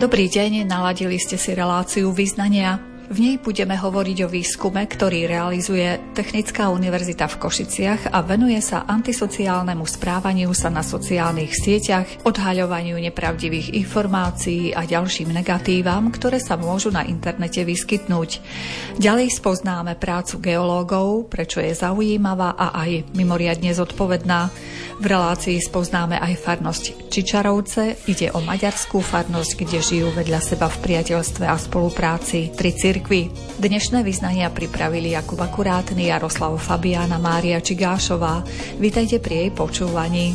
Dobrý deň, naladili ste si reláciu Vyznania. V nej budeme hovoriť o výskume, ktorý realizuje Technická univerzita v Košiciach a venuje sa antisociálnemu správaniu sa na sociálnych sieťach, odhaľovaniu nepravdivých informácií a ďalším negatívam, ktoré sa môžu na internete vyskytnúť. Ďalej spoznáme prácu geológov, prečo je zaujímavá a aj mimoriadne zodpovedná. V relácii spoznáme aj farnosť Čičarovce, ide o maďarskú farnosť, kde žijú vedľa seba v priateľstve a spolupráci pri cirkvi. Dnešné vyznania pripravili Jakub Akurátny, Jaroslav Fabián a Mária Čigášová. Vítajte pri jej počúvaní.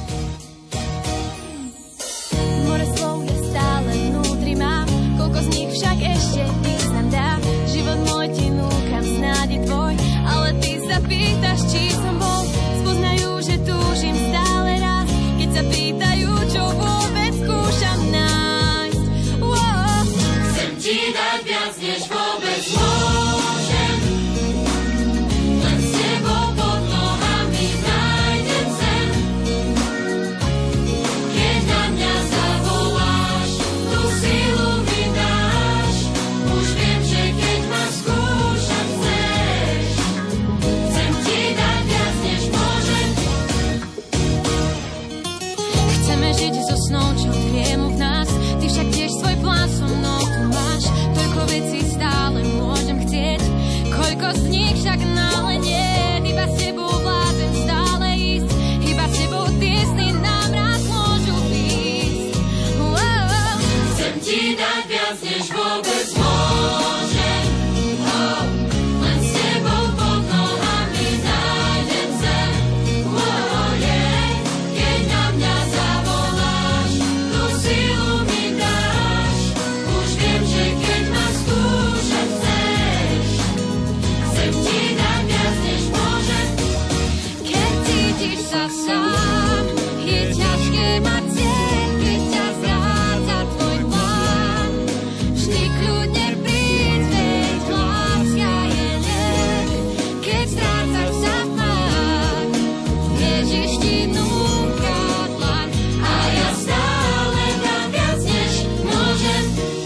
More slov je stále vnútri mám, koľko z nich však ešte význam dá. Život môj ti núkam, snáď je tvoj, ale ty sa pýtaš, či som bol. Spoznajú, že túžim stále raz, keď sa pýtajú, čo vôbec skúšam nájsť. Chcem ti dať viac, než vôbec môžem. Len s tebou pod nohami nájdem zem. Keď na mňa zavoláš, tú silu mi dáš. Už viem, že keď ma skúšať chceš, chcem ti dať viac, než môžem. Chceme žiť so snou, čo tviemu v nás. Ty však tiež svoj plán so mnou tu máš. Toľko vecí stále môžem chcieť, koľko z nich však náhle nie. Iba s tebou vládzem stále ísť, iba s tebou tie sny nám raz môžu ísť. Chcem ti dať viac, než vôbec môžem. Len s tebou pod nohami nájdem zem. Keď na mňa zavoláš, tú silu mi dáš. Už viem, že keď ma skúšať chceš, chcem ti dať viac, než môžem. Keď cítiš sa sám, je ťažké mať cieľ, keď ťa zrádza tvoj plán. Vždy kľudne príď, veď láska je liek, keď strácaš sa fakt. Ježiš ti núka dlaň a ja stále dám viac, než môžem.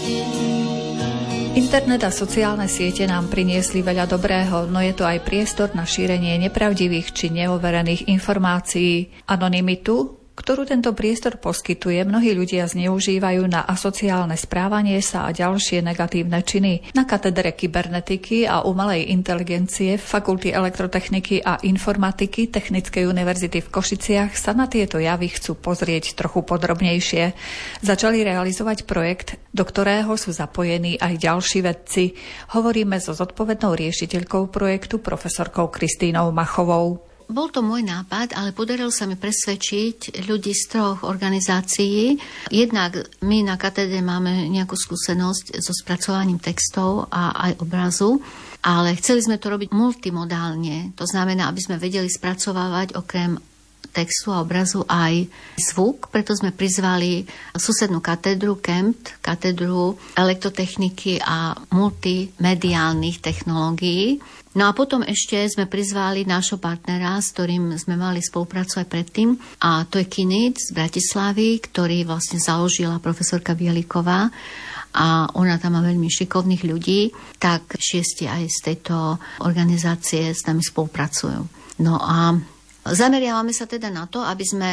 Internet a sociálne siete nám priniesli veľa dobrého, no je to aj priestor na šírenie nepravdivých či neoverených informácií. Anonymitu, ktorú tento priestor poskytuje, mnohí ľudia zneužívajú na asociálne správanie sa a ďalšie negatívne činy. Na katedre kybernetiky a umelej inteligencie Fakulty elektrotechniky a informatiky Technickej univerzity v Košiciach sa na tieto javy chcú pozrieť trochu podrobnejšie. Začali realizovať projekt, do ktorého sú zapojení aj ďalší vedci. Hovoríme so zodpovednou riešiteľkou projektu profesorkou Kristínou Machovou. Bol to môj nápad, ale podarilo sa mi presvedčiť ľudí z 3 organizácií. Jednak my na katedre máme nejakú skúsenosť so spracovaním textov a aj obrazu, ale chceli sme to robiť multimodálne. To znamená, aby sme vedeli spracovávať okrem textu a obrazu aj zvuk, preto sme prizvali susednú katedru KEMT, katedru elektrotechniky a multimediálnych technológií. No a potom ešte sme prizvali nášho partnera, s ktorým sme mali spolupracovať predtým, a to je Kinit z Bratislavy, ktorý vlastne založila profesorka Bieliková a ona tam má veľmi šikovných ľudí, tak 6 aj z tejto organizácie s nami spolupracujú. No a zameriavame sa teda na to, aby sme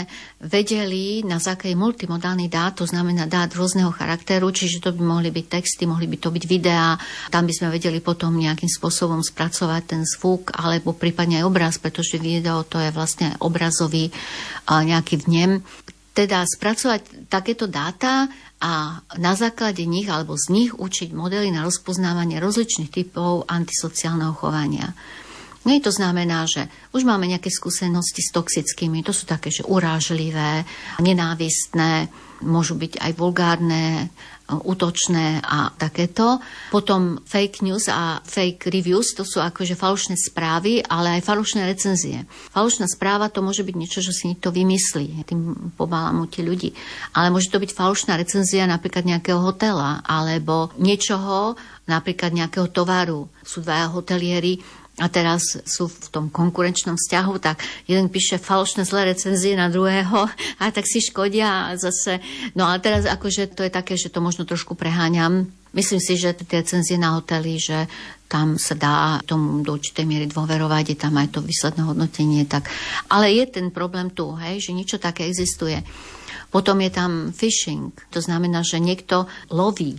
vedeli na základe multimodálnych dát, to znamená dát rôzneho charakteru, čiže to by mohli byť texty, mohli by to byť videá, tam by sme vedeli potom nejakým spôsobom spracovať ten zvuk, alebo prípadne aj obraz, pretože video to je vlastne obrazový nejaký vnem. Teda spracovať takéto dáta a na základe nich alebo z nich učiť modely na rozpoznávanie rozličných typov antisociálneho chovania. No to znamená, že už máme nejaké skúsenosti s toxickými, to sú také, že urážlivé, nenávistné, môžu byť aj vulgárne, útočné a takéto. Potom fake news a fake reviews, to sú akože falošné správy, ale aj falošné recenzie. Falošná správa to môže byť niečo, čo si niekto vymyslí, tým pobalamúti ľudí. Ale môže to byť falošná recenzia napríklad nejakého hotela, alebo niečoho, napríklad nejakého tovaru. Sú dvaja hotelieri a teraz sú v tom konkurenčnom vzťahu, tak jeden píše falošné zlé recenzie na druhého a tak si škodia a zase... No ale teraz akože to je také, že to možno trošku preháňam. Myslím si, že tie recenzie na hotely, že tam sa dá tomu do určitej miery dôverovať, je tam aj to výsledné hodnotenie. Tak. Ale je ten problém tu, hej, že niečo také existuje. Potom je tam phishing, to znamená, že niekto loví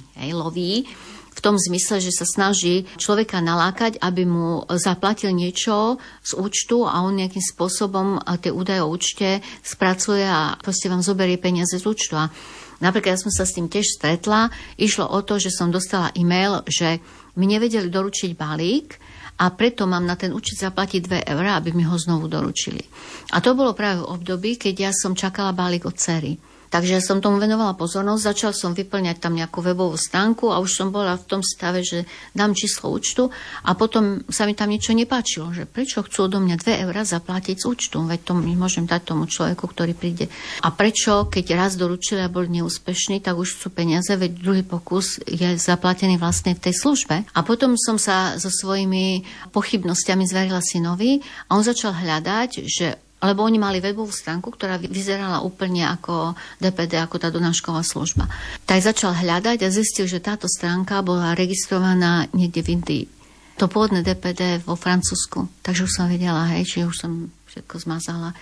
v tom zmysle, že sa snaží človeka nalákať, aby mu zaplatil niečo z účtu a on nejakým spôsobom tie údaje o účte spracuje a proste vám zoberie peniaze z účtu. A napríklad ja som sa s tým tiež stretla, išlo o to, že som dostala e-mail, že mi nevedeli doručiť balík a preto mám na ten účet zaplatiť 2 €, aby mi ho znovu doručili. A to bolo práve v období, keď ja som čakala balík od dcery. Takže som tomu venovala pozornosť, začal som vyplňať tam nejakú webovú stránku a už som bola v tom stave, že dám číslo účtu a potom sa mi tam niečo nepáčilo, že prečo chcú odo mňa 2 € zaplatiť z účtu, veď to môžem dať tomu človeku, ktorý príde. A prečo, keď raz doručili a boli neúspešní, tak už chcú peniaze, veď druhý pokus je zaplatený vlastne v tej službe. A potom som sa so svojimi pochybnosťami zverila synovi a on začal hľadať, že lebo oni mali webovú stránku, ktorá vyzerala úplne ako DPD, ako tá donášková služba. Tak začal hľadať a zistil, že táto stránka bola registrovaná niekde v Indii. To pôvodné DPD vo Francúzsku. Takže už som vedela, že už som všetko zmazala.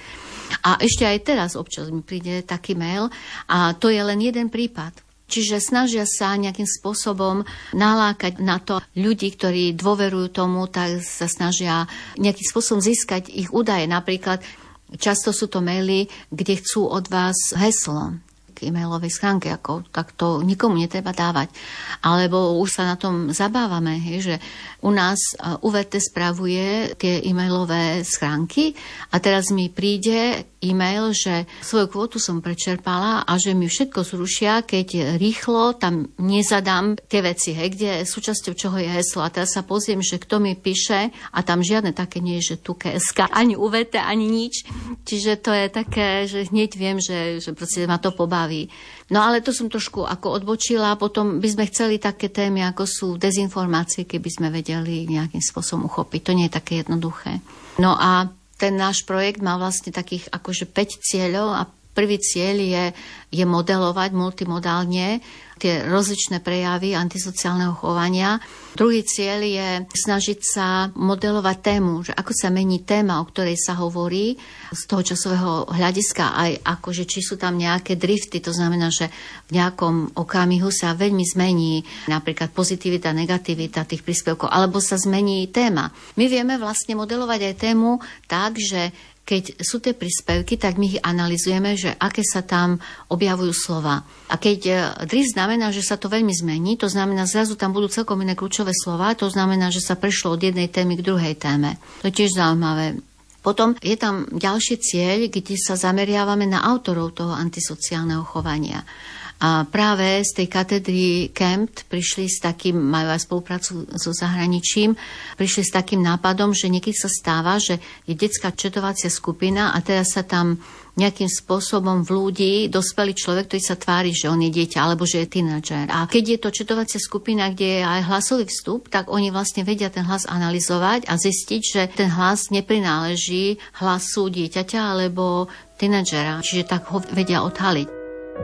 A ešte aj teraz občas mi príde taký mail a to je len jeden prípad. Čiže snažia sa nejakým spôsobom nalákať na to ľudí, ktorí dôverujú tomu, tak sa snažia nejakým spôsobom získať ich údaje. Napríklad často sú to maily, kde chcú od vás heslo k e-mailovej schránke, tak to nikomu netreba dávať. Alebo už sa na tom zabávame, že u nás UVT spravuje tie e-mailové schránky a teraz mi príde e-mail, že svoju kvotu som prečerpala a že mi všetko zrušia, keď rýchlo tam nezadám tie veci, kde súčasťou čoho je heslo. A teraz sa pozriem, že kto mi píše a tam žiadne také nie je, že tu KSK, ani UVT, ani nič. Čiže to je také, že hneď viem, že proste ma to pobaví. No ale to som trošku ako odbočila, potom by sme chceli také témy, ako sú dezinformácie, keby sme vedeli nejakým spôsobom uchopiť. To nie je také jednoduché. No a ten náš projekt má vlastne takých akože 5 cieľov a prvý cieľ je modelovať multimodálne tie rozličné prejavy antisociálneho chovania. Druhý cieľ je snažiť sa modelovať tému, že ako sa mení téma, o ktorej sa hovorí z toho časového hľadiska, aj akože či sú tam nejaké drifty, to znamená, že v nejakom okamihu sa veľmi zmení napríklad pozitivita, negativita tých príspevkov, alebo sa zmení téma. My vieme vlastne modelovať aj tému tak, že keď sú tie príspevky, tak my ich analyzujeme, že aké sa tam objavujú slova. A keď drift znamená, že sa to veľmi zmení, to znamená, zrazu tam budú celkom iné kľúčové slova, to znamená, že sa prešlo od jednej témy k druhej téme. To je tiež zaujímavé. Potom je tam ďalší cieľ, kde sa zameriavame na autorov toho antisociálneho chovania. A práve z tej katedry KEMT prišli s takým, majú aj spoluprácu so zahraničím, prišli s takým nápadom, že niekedy sa stáva, že je detská četovacia skupina a teraz sa tam nejakým spôsobom vlúdi dospelý človek, ktorý sa tvári, že on je dieťa alebo že je tínedžer. A keď je to četovacia skupina, kde je aj hlasový vstup, tak oni vlastne vedia ten hlas analyzovať a zistiť, že ten hlas neprináleží hlasu dieťaťa alebo tínedžera. Čiže tak ho vedia odhaliť.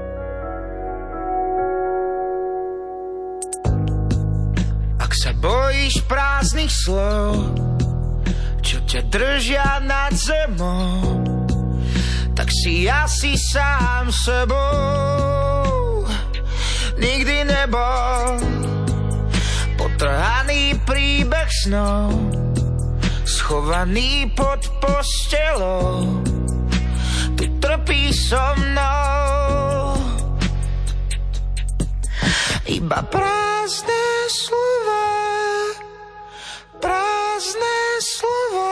Ak sa bojíš prázdnych slov, čo ťa držia nad zemou, tak si asi sám sebou. Nikdy nebol potrhaný príbeh snov, schovaný pod postelou. Ty trpíš so mnou. Iba prázdne slova, prázdne slova.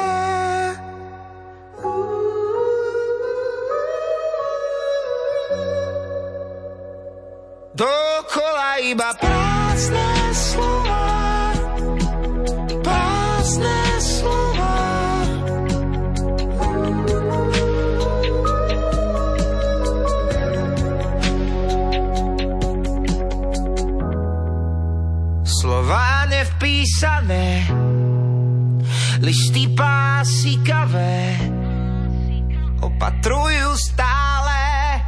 Dokola iba prázdne slova, prázdne slova. Slova listy pásikavé opatrujú stále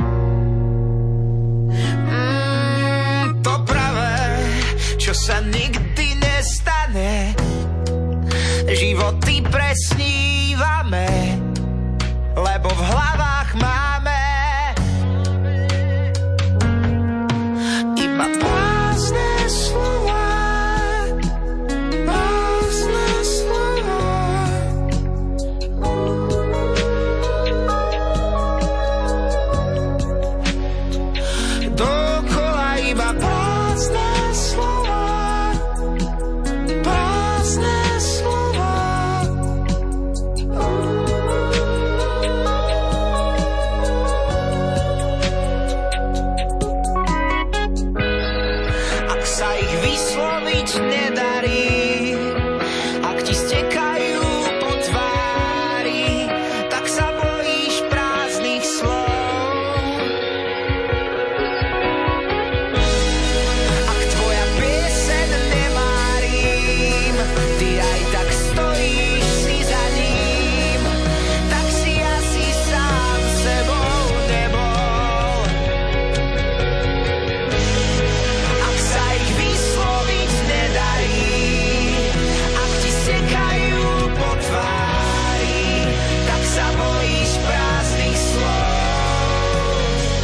to pravé, čo sa nikdy nestane. Životy presnívame, lebo v hlavách máme iba prázdne slova. Prázdne slova. Dokola iba prázdne slova. Prázdne slova. Ak sa ich vysloviť nedarí, ak ti stekajú po tvári, tak sa bojíš prázdnych slov. Ak tvoja pieseň nemá rím, ty aj tak stojíš si za ním, tak si asi sám sebou nebol. Ak sa ich vysloviť nedarí, ak ti stekajú po tvári, tak sa bojíš prázdnych slov.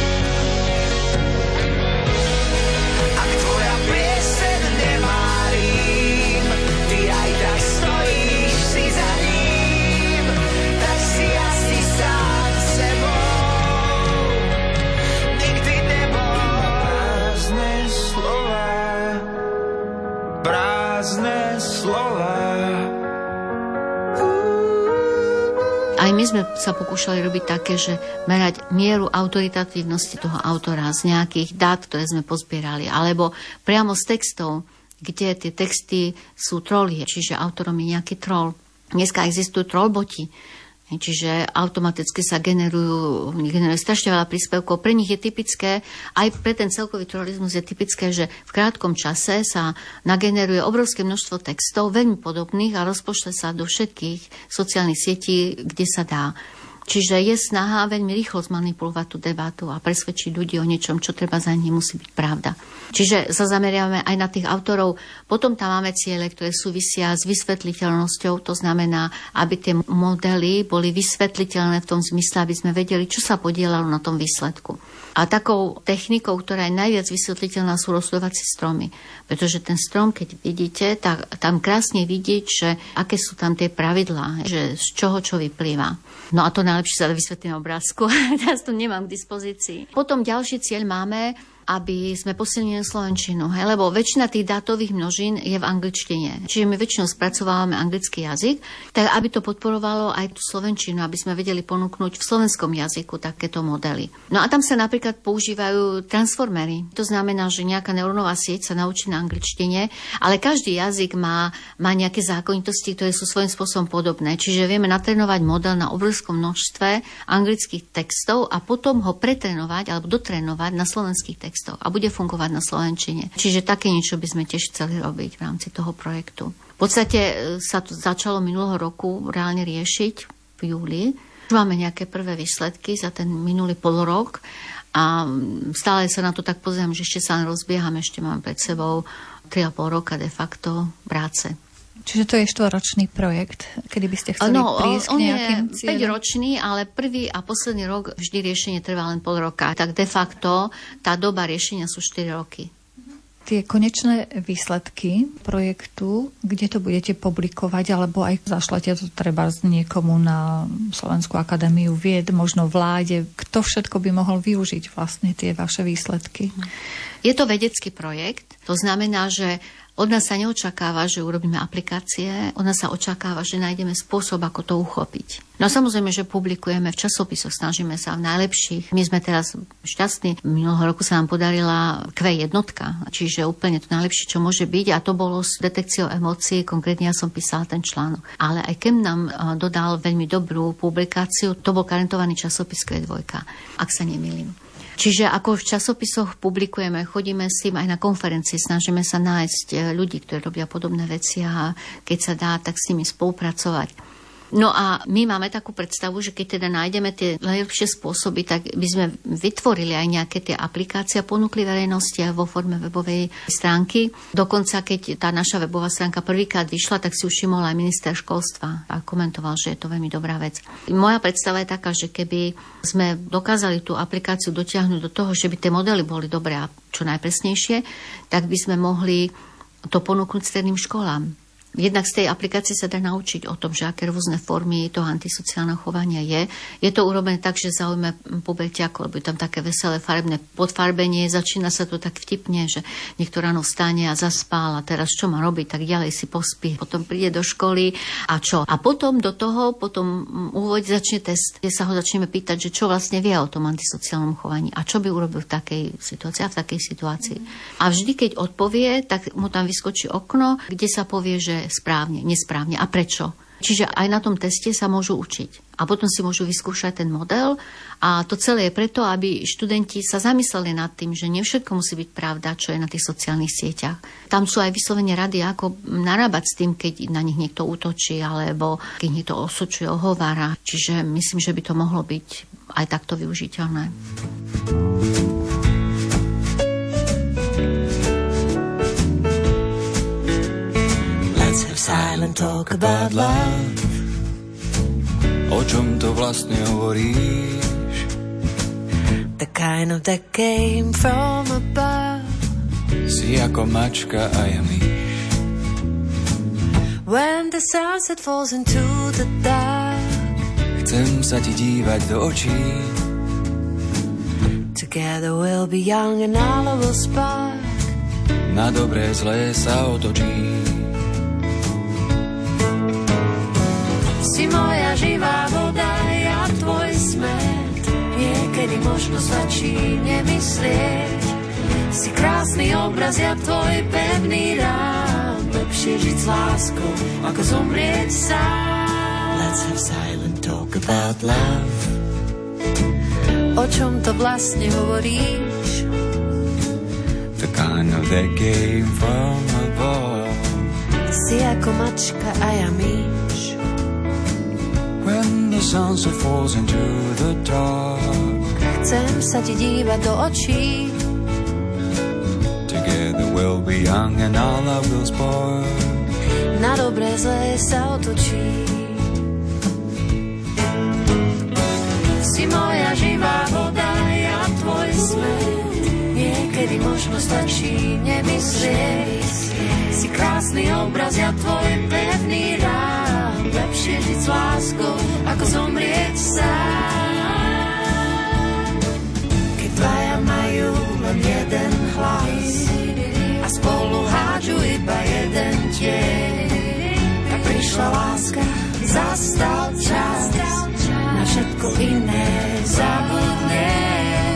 Ak tvoja pieseň nemá rím, ty aj tak stojíš si za ním, tak si asi sám sebou nikdy nebol. Prázdne slova, prázdne slova. Aj my sme sa pokúšali robiť také, že merať mieru autoritatívnosti toho autora z nejakých dát, ktoré sme pozbierali, alebo priamo z textov, kde tie texty sú troly, čiže autorom je nejaký troll. Dneska existujú trollboti, čiže automaticky sa generuje strašne veľa príspevkov. Pre nich je typické, aj pre ten celkový trollizmus je typické, že v krátkom čase sa nageneruje obrovské množstvo textov, veľmi podobných a rozpošle sa do všetkých sociálnych sietí, kde sa dá. Čiže je snaha veľmi rýchlo zmanipulovať tú debatu a presvedčiť ľudí o niečom, čo treba za nich musí byť pravda. Čiže sa zameriavame aj na tých autorov. Potom tam máme ciele, ktoré súvisia s vysvetliteľnosťou. To znamená, aby tie modely boli vysvetliteľné v tom zmysle, aby sme vedeli, čo sa podielalo na tom výsledku. A takou technikou, ktorá je najviac vysvetliteľná, sú rozhodovacie stromy. Pretože ten strom, keď vidíte, tak tam krásne vidieť, že aké sú tam tie pravidlá, že z čoho čo vyplýva. No a to najlepšie sa vysvetlí na obrázku. Teraz to nemám k dispozícii. Potom ďalší cieľ máme, aby sme posilnili slovenčinu, lebo väčšina tých dátových množín je v angličtine. Čiže my väčšinou spracovávame anglický jazyk, tak aby to podporovalo aj tú slovenčinu, aby sme vedeli ponúknuť v slovenskom jazyku takéto modely. No a tam sa napríklad používajú transformery. To znamená, že nejaká neurónová sieť sa naučí na angličtine, ale každý jazyk má nejaké zákonitosti, ktoré sú svojím spôsobom podobné. Čiže vieme natrénovať model na obrovskom množstve anglických textov a potom ho pretrénovať alebo dotrénovať na slovenských textoch a bude fungovať na slovenčine. Čiže také niečo by sme tiež chceli robiť v rámci toho projektu. V podstate sa to začalo minulého roku reálne riešiť v júli. Máme nejaké prvé výsledky za ten minulý polrok a stále sa na to tak pozerám, že ešte sa rozbiehame, ešte mám pred sebou 3,5 roka de facto práce. Čiže to je 4-ročný projekt, kedy by ste chceli prísť k nejakým cieľom? 5-ročný, ale prvý a posledný rok vždy riešenie trvá len pol roka. Tak de facto tá doba riešenia sú 4 roky. Tie konečné výsledky projektu, kde to budete publikovať, alebo aj zašlete to treba niekomu na Slovenskú akadémiu vied, možno vláde, kto všetko by mohol využiť vlastne tie vaše výsledky? Je to vedecký projekt, to znamená, že od nás sa neočakáva, že urobíme aplikácie, od nás sa očakáva, že nájdeme spôsob, ako to uchopiť. No samozrejme, že publikujeme v časopisoch, snažíme sa v najlepších. My sme teraz šťastní. Minulého roku sa nám podarila Q1, čiže úplne to najlepšie, čo môže byť. A to bolo s detekciou emócií, konkrétne ja som písala ten článok. Ale aj keď nám dodal veľmi dobrú publikáciu, to bol karentovaný časopis Q2, ak sa nemýlim. Čiže ako v časopisoch publikujeme, chodíme s tým aj na konferencie, snažíme sa nájsť ľudí, ktorí robia podobné veci a keď sa dá, tak s nimi spolupracovať. No a my máme takú predstavu, že keď teda nájdeme tie najlepšie spôsoby, tak by sme vytvorili aj nejaké tie aplikácie a ponúkli verejnosti aj vo forme webovej stránky. Dokonca, keď tá naša webová stránka prvýkrát vyšla, tak si už všimol aj minister školstva a komentoval, že je to veľmi dobrá vec. Moja predstava je taká, že keby sme dokázali tú aplikáciu dotiahnuť do toho, že by tie modely boli dobré a čo najpresnejšie, tak by sme mohli to ponúknuť stredným školám. Jednak z tej aplikácie sa dá naučiť o tom, že aké rôzne formy toho antisociálneho chovania je. Je to urobené tak, že zaujme puberťákov, lebo je tam také veselé farebné podfarbenie. Začína sa to tak vtipne, že niekto ráno vstane a zaspal a teraz čo má robiť, tak ďalej si pospí. Potom príde do školy a čo? A potom do toho, úvod začne test, kde sa ho začneme pýtať, že čo vlastne vie o tom antisociálnom chovaní a čo by urobil v takej situácii a v takej situácii. A vždy, keď odpovie, tak mu tam vyskočí okno, kde sa povie, že správne, nesprávne a prečo. Čiže aj na tom teste sa môžu učiť. A potom si môžu vyskúšať ten model a to celé je preto, aby študenti sa zamysleli nad tým, že nie všetko musí byť pravda, čo je na tých sociálnych sieťach. Tam sú aj vyslovene rady, ako narábať s tým, keď na nich niekto útočí alebo keď niekto osočuje, ohovára. Čiže myslím, že by to mohlo byť aj takto využiteľné. Silent talk about love. O čom to vlastne hovoríš? The kind of that came from above. Si ako mačka a ja myš. When the sunset falls into the dark. Chcem sa ti dívať do očí. Together we'll be young and all will spark. Na dobré zlé sa otočí. Si moja živá voda, ja tvoj smet. Niekedy možno stačí nemyslieť. Si krásny obraz, ja tvoj pevný rám. Lepšie žiť s láskou, ako zomrieť sám. Let's have silent talk about love. O čom to vlastne hovoríš? The kind of that came from above. Si ako mačka a ja myš. When the sunset falls into the dark. Chcem sa ti dívať do očí. Together we'll be young and all love will spark. Na dobré zlé sa otočí. Si moja živá voda, ja tvoj smet. Niekedy možno stačí nemyslieť. Si krásny obraz, ja tvoj pevný rám. Lepšie žiť s láskou, ako zomrieť sám. Keď dvaja majú len jeden hlas a spolu hádžu iba jeden tieň, tak prišla láska, zastal čas na všetko iné zabudne.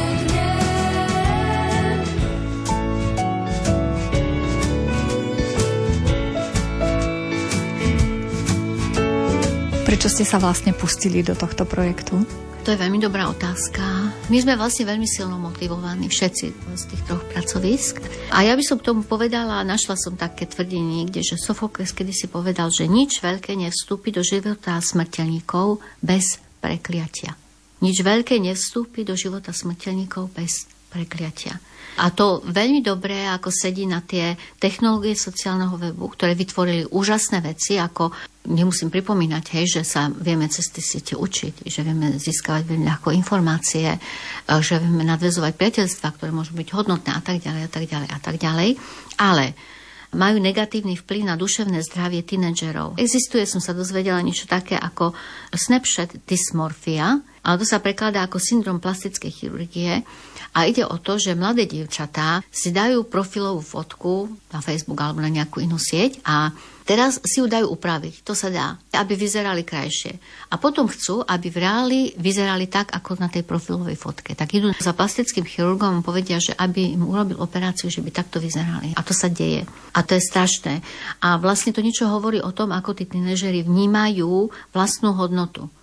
Prečo ste sa vlastne pustili do tohto projektu? To je veľmi dobrá otázka. My sme vlastne veľmi silno motivovaní, všetci z tých troch pracovísk. A ja by som k tomu povedala, našla som také tvrdenie niekde, že Sofokles kedysi povedal, že nič veľké nevstúpi do života smrteľníkov bez prekliatia. Nič veľké nevstúpi do života smrteľníkov bez prekliatia. A to veľmi dobré, ako sedí na tie technológie sociálneho webu, ktoré vytvorili úžasné veci, ako nemusím pripomínať, že sa vieme cez tie siete učiť, že vieme získavať veľmi ľahko informácie, že vieme nadväzovať priateľstvá, ktoré môžu byť hodnotné a tak ďalej, a tak ďalej, a tak ďalej. Ale majú negatívny vplyv na duševné zdravie tínedžerov. Existuje, som sa dozvedela, niečo také ako Snapchat dysmorfia, ale to sa prekladá ako syndrom plastickej chirurgie. A ide o to, že mladé dievčatá si dajú profilovú fotku na Facebook alebo na nejakú inú sieť a teraz si ju dajú upraviť. To sa dá, aby vyzerali krajšie. A potom chcú, aby v reáli vyzerali tak, ako na tej profilovej fotke. Tak idú za plastickým chirurgom a povedia, že aby im urobil operáciu, že by takto vyzerali. A to sa deje. A to je strašné. A vlastne to niečo hovorí o tom, ako tí tínežeri vnímajú vlastnú hodnotu.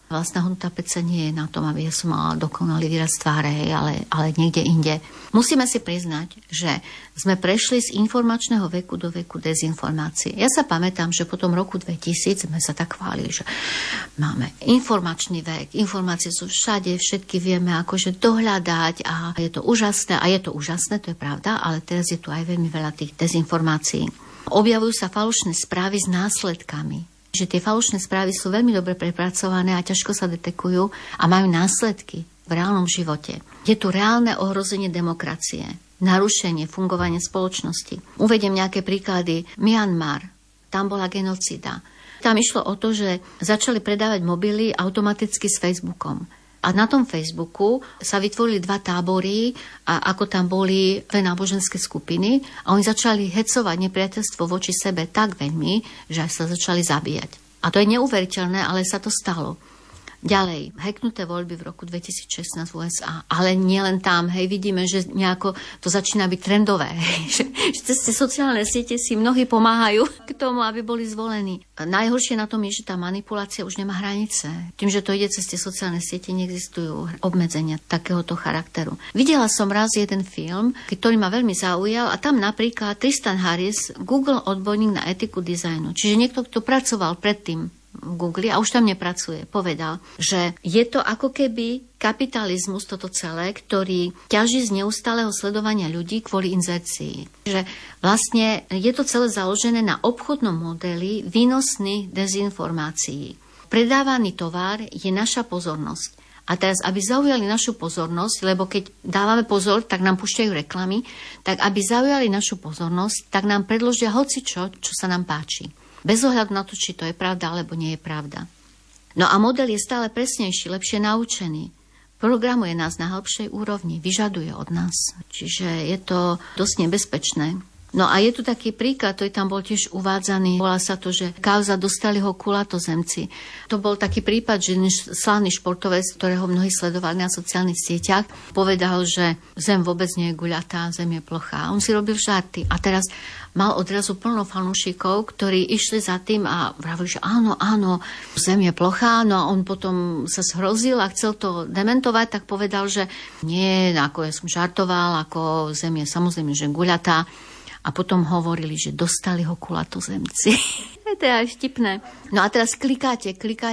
Vlastná hodnota PC nie je na tom, aby som mala dokonalý výraz tváre, ale niekde inde. Musíme si priznať, že sme prešli z informačného veku do veku dezinformácie. Ja sa pamätám, že po tom roku 2000 sme sa tak chválili, že máme informačný vek, informácie sú všade, všetky vieme akože dohľadať a je to úžasné, to je pravda, ale teraz je tu aj veľmi veľa tých dezinformácií. Objavujú sa falošné správy s následkami. Že tie falošné správy sú veľmi dobre prepracované a ťažko sa detekujú a majú následky v reálnom živote. Je tu reálne ohrozenie demokracie, narušenie fungovania spoločnosti. Uvediem nejaké príklady. Myanmar, tam bola genocída. Tam išlo o to, že začali predávať mobily automaticky s Facebookom. A na tom Facebooku sa vytvorili 2 tábory, a ako tam boli 2 náboženské skupiny a oni začali hecovať nepriateľstvo voči sebe tak veľmi, že aj sa začali zabíjať. A to je neuveriteľné, ale sa to stalo. Ďalej, hacknuté voľby v roku 2016 v USA. Ale nielen tam, vidíme, že nejako to začína byť trendové. Že cez tie sociálne siete si mnohí pomáhajú k tomu, aby boli zvolení. Najhoršie na tom je, že tá manipulácia už nemá hranice. Tým, že to ide cez tie sociálne siete, neexistujú obmedzenia takéhoto charakteru. Videla som raz jeden film, ktorý ma veľmi zaujal a tam napríklad Tristan Harris, Google odborník na etiku dizajnu. Čiže niekto, kto pracoval predtým v Google a už tam nepracuje, povedal, že je to ako keby kapitalizmus, toto celé, ktorý ťaží z neustáleho sledovania ľudí kvôli inzercii. Že vlastne je to celé založené na obchodnom modeli výnosných dezinformácií. Predávaný tovar je naša pozornosť. A teraz, aby zaujali našu pozornosť, lebo keď dávame pozor, tak nám púšťajú reklamy, tak aby zaujali našu pozornosť, tak nám predložia hocičo, čo sa nám páči. Bez ohľadu na to, či to je pravda, alebo nie je pravda. No a model je stále presnejší, lepšie naučený. Programuje nás na hĺbšej úrovni, vyžaduje od nás. Čiže je to dosť nebezpečné. No a je tu taký príklad, ktorý tam bol tiež uvádzaný. Volá sa to, že kauza dostali ho kulatozemci. To bol taký prípad, že slávny športovec, ktorého mnohí sledovali na sociálnych sieťach, povedal, že Zem vôbec nie je guľatá, Zem je plochá. On si robil žarty a teraz mal odrazu plno fanúšikov, ktorí išli za tým a vravili, že áno, Zem je plochá. No a on potom sa zhrozil a chcel to dementovať, tak povedal, že nie, ako ja som žartoval, ako Zem je samozrejme, že guľatá. A potom hovorili, že dostali ho kulatozemci. To je aj vtipné. No a teraz klikáte.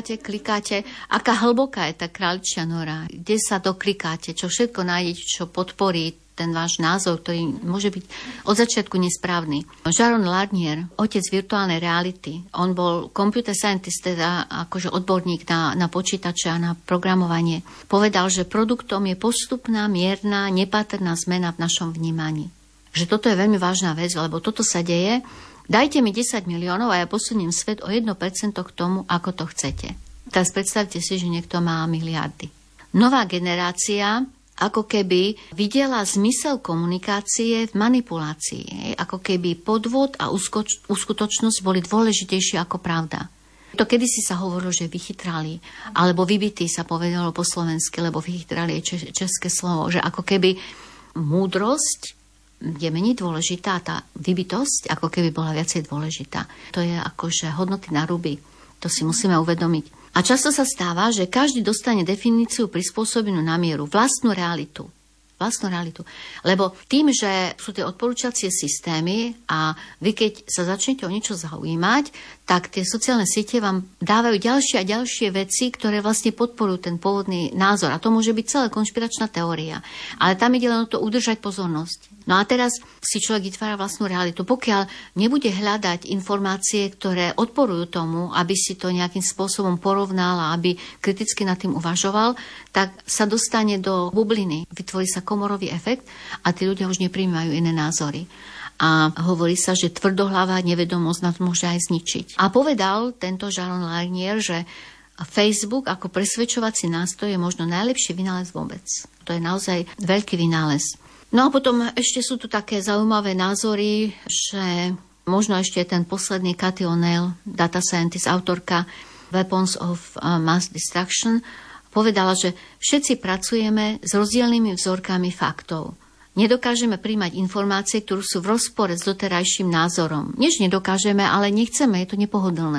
Aká hlboká je tá kráľčia nora. Kde sa doklikáte, čo všetko nájdete, čo podporí ten váš názor, ktorý môže byť od začiatku nesprávny. Jaron Lanier, otec virtuálnej reality, on bol computer scientist, teda akože odborník na počítače a na programovanie, povedal, že produktom je postupná, mierna, nepatrná zmena v našom vnímaní. Že toto je veľmi vážna vec, lebo toto sa deje. Dajte mi 10 miliónov a ja posuniem svet o 1% k tomu, ako to chcete. Teraz predstavte si, že niekto má miliardy. Nová generácia ako keby videla zmysel komunikácie v manipulácii. Ako keby podvod a uskutočnosť boli dôležitejšie ako pravda. To kedysi sa hovorilo, že vychytrali, alebo vybití sa povedalo po slovensky, lebo vychytrali je české slovo, že ako keby múdrosť je menej dôležitá, tá vybitosť ako keby bola viacej dôležitá. To je akože hodnoty na ruby. To si musíme uvedomiť. A často sa stáva, že každý dostane definíciu prispôsobenú na mieru, vlastnú realitu. Lebo tým, že sú tie odporúčacie systémy a vy keď sa začnete o niečo zaujímať, tak tie sociálne siete vám dávajú ďalšie a ďalšie veci, ktoré vlastne podporujú ten pôvodný názor. A to môže byť celá konšpiračná teória. Ale tam ide len o to udržať pozornosť. No a teraz si človek vytvára vlastnú realitu. Pokiaľ nebude hľadať informácie, ktoré odporujú tomu, aby si to nejakým spôsobom porovnal a aby kriticky nad tým uvažoval, tak sa dostane do bubliny. Vytvorí sa komorový efekt a tí ľudia už nepríjmajú iné názory. A hovorí sa, že tvrdohlava nevedomosť nás môže aj zničiť. A povedal tento Jaron Lanier, že Facebook ako presvedčovací nástroj je možno najlepší vynález vôbec. To je naozaj veľký vynález. No a potom ešte sú tu také zaujímavé názory, že možno ešte ten posledný Cathy O'Neil, data scientist, autorka Weapons of Mass Destruction, povedala, že všetci pracujeme s rozdielnymi vzorkami faktov. Nedokážeme príjmať informácie, ktoré sú v rozpore s doterajším názorom. Než nedokážeme, ale nechceme, je to nepohodlné.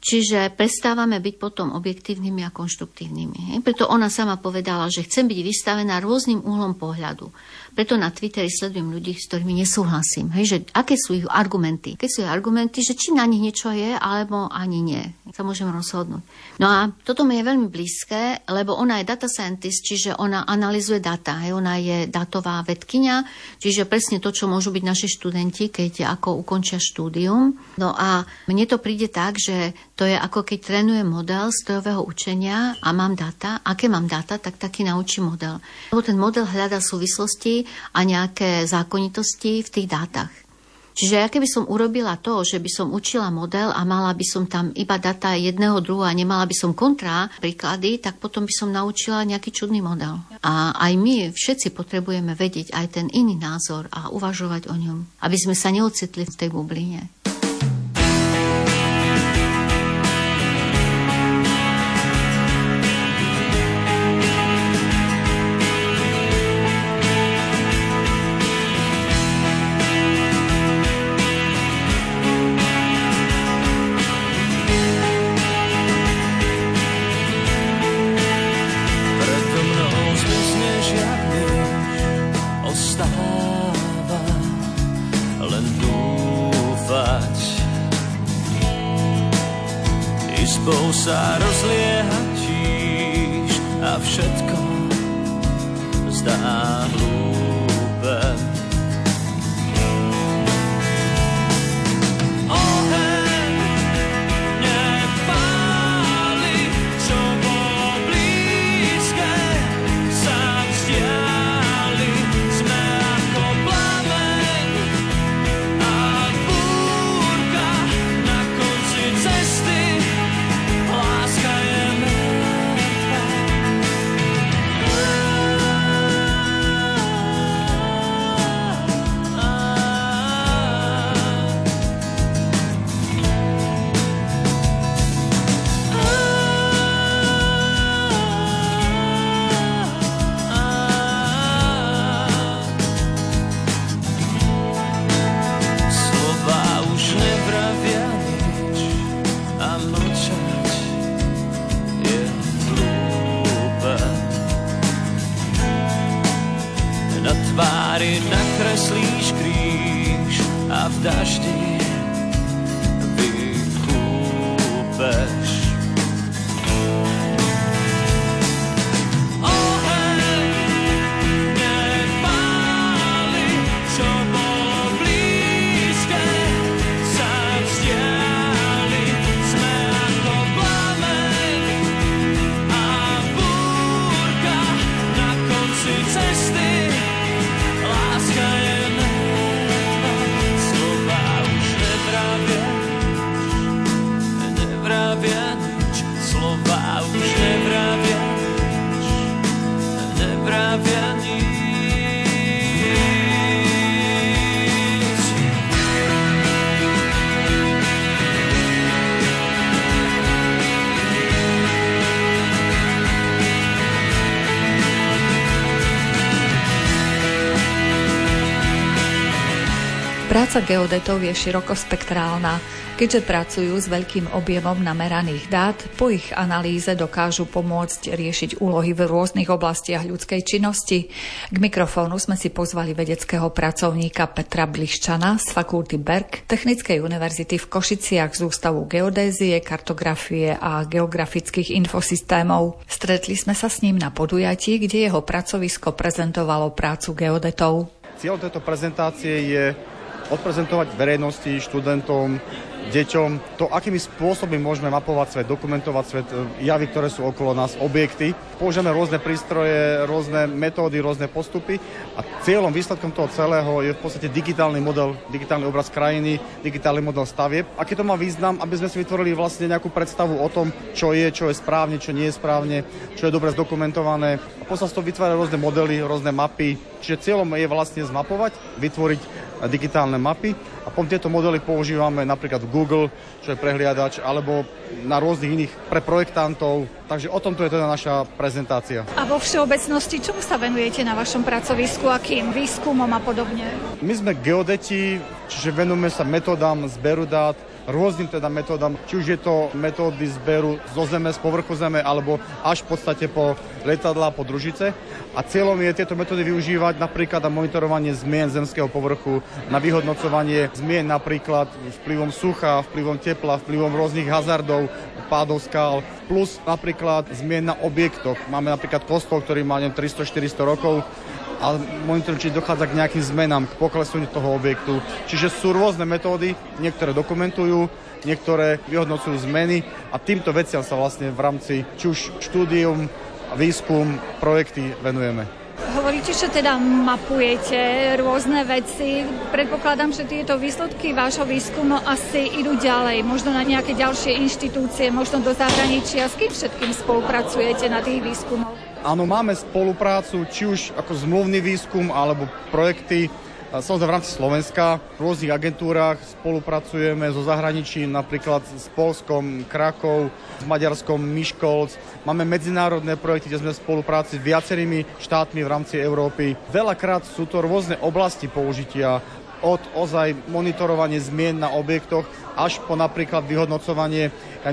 Čiže prestávame byť potom objektívnymi a konštruktívnymi. Preto ona sama povedala, že chcem byť vystavená rôznym uhlom pohľadu. Preto na Twitteri sledujem ľudí, s ktorými nesúhlasím. Že aké sú ich argumenty? Aké sú ich argumenty, že či na nich niečo je, alebo ani nie. Sa môžem rozhodnúť. No a toto mi je veľmi blízke, lebo ona je data scientist, čiže ona analyzuje data. Ona je datová vedkyňa, čiže presne to, čo môžu byť naši študenti, keď ako ukončia štúdium. No a mne to príde tak, že to je ako keď trénujem model strojového učenia a mám data. Aké mám data, tak taký naučím model. Lebo ten model hľadá súvislosti a nejaké zákonitosti v tých dátach. Čiže ja keby som urobila to, že by som učila model a mala by som tam iba data jedného druhu a nemala by som kontra príklady, tak potom by som naučila nejaký čudný model. A aj my všetci potrebujeme vedieť aj ten iný názor a uvažovať o ňom, aby sme sa neocitli v tej bubline. Sa rozliehačíš a všetko zdá hlúpe. Oheň nepáli, čo bolo blízke, sa vzdiali, sme ako plameň a búrka na konci cesty. Tvári nakreslíš kríž a v daždi vykúpeš. Oheň nepáli, čo bolo blízke, sa vzdiali, sme ako plameň a búrka na konci cesty. Láska je mŕtva, slova už nevravia nič, slova už nevravia nič. Práca geodetov je širokospektrálna, keďže pracujú s veľkým objemom nameraných dát, po ich analýze dokážu pomôcť riešiť úlohy v rôznych oblastiach ľudskej činnosti. K mikrofónu sme si pozvali vedeckého pracovníka Petra Bliščana z fakulty Berg Technickej univerzity v Košiciach z Ústavu geodézie, kartografie a geografických infosystémov. Stretli sme sa s ním na podujatí, kde jeho pracovisko prezentovalo prácu geodetov. Cieľom tejto prezentácie je odprezentovať verejnosti, študentom, deťom to, akými spôsobmi môžeme mapovať svet, dokumentovať svet, javy, ktoré sú okolo nás, objekty. Používame rôzne prístroje, rôzne metódy, rôzne postupy a cieľom, výsledkom toho celého je v podstate digitálny model, digitálny obraz krajiny, digitálny model stavieb. Aký to má význam, aby sme si vytvorili vlastne nejakú predstavu o tom, čo je správne, čo nie je správne, čo je dobre zdokumentované. A potom sa z toho vytvárajú rôzne modely, rôzne mapy. Čiže cieľom je vlastne zmapovať, vytvoriť digitálne mapy a potom tieto modely používame napríklad v Google, čo je prehliadač, alebo na rôznych iných pre projektantov. Takže o tomto je teda naša prezentácia. A vo všeobecnosti, čomu sa venujete na vašom pracovisku, akým výskumom a podobne? My sme geodeti, čiže venujeme sa metodám zberu dát, rôznym teda metódam, či už je to metódy zberu zo zeme, z povrchu zeme, alebo až v podstate po lietadlá, po družice. A cieľom je tieto metódy využívať napríklad na monitorovanie zmien zemského povrchu, na vyhodnocovanie zmien napríklad vplyvom sucha, vplyvom tepla, vplyvom rôznych hazardov, pádov skál, plus napríklad zmien na objektoch. Máme napríklad kostol, ktorý má 300-400 rokov, a monitorujú, či dochádza k nejakým zmenám, k poklesu toho objektu. Čiže sú rôzne metódy, niektoré dokumentujú, niektoré vyhodnocujú zmeny a týmto veciam sa vlastne v rámci či už štúdium, výskum, projekty venujeme. Hovoríte, že teda mapujete rôzne veci. Predpokladám, že tieto výsledky vášho výskumu asi idú ďalej, možno na nejaké ďalšie inštitúcie, možno do zahraničia. S kým všetkým spolupracujete na tých výskumoch? Áno, máme spoluprácu, či už ako zmluvný výskum, alebo projekty. Samozrejme v rámci Slovenska, v rôznych agentúrach spolupracujeme so zahraničím, napríklad s Poľskom, Krakov, s Maďarskom, Miskolc. Máme medzinárodné projekty, kde sme v spolupráci s viacerými štátmi v rámci Európy. Veľakrát sú to rôzne oblasti použitia, od ozaj monitorovanie zmien na objektoch až po napríklad vyhodnocovanie,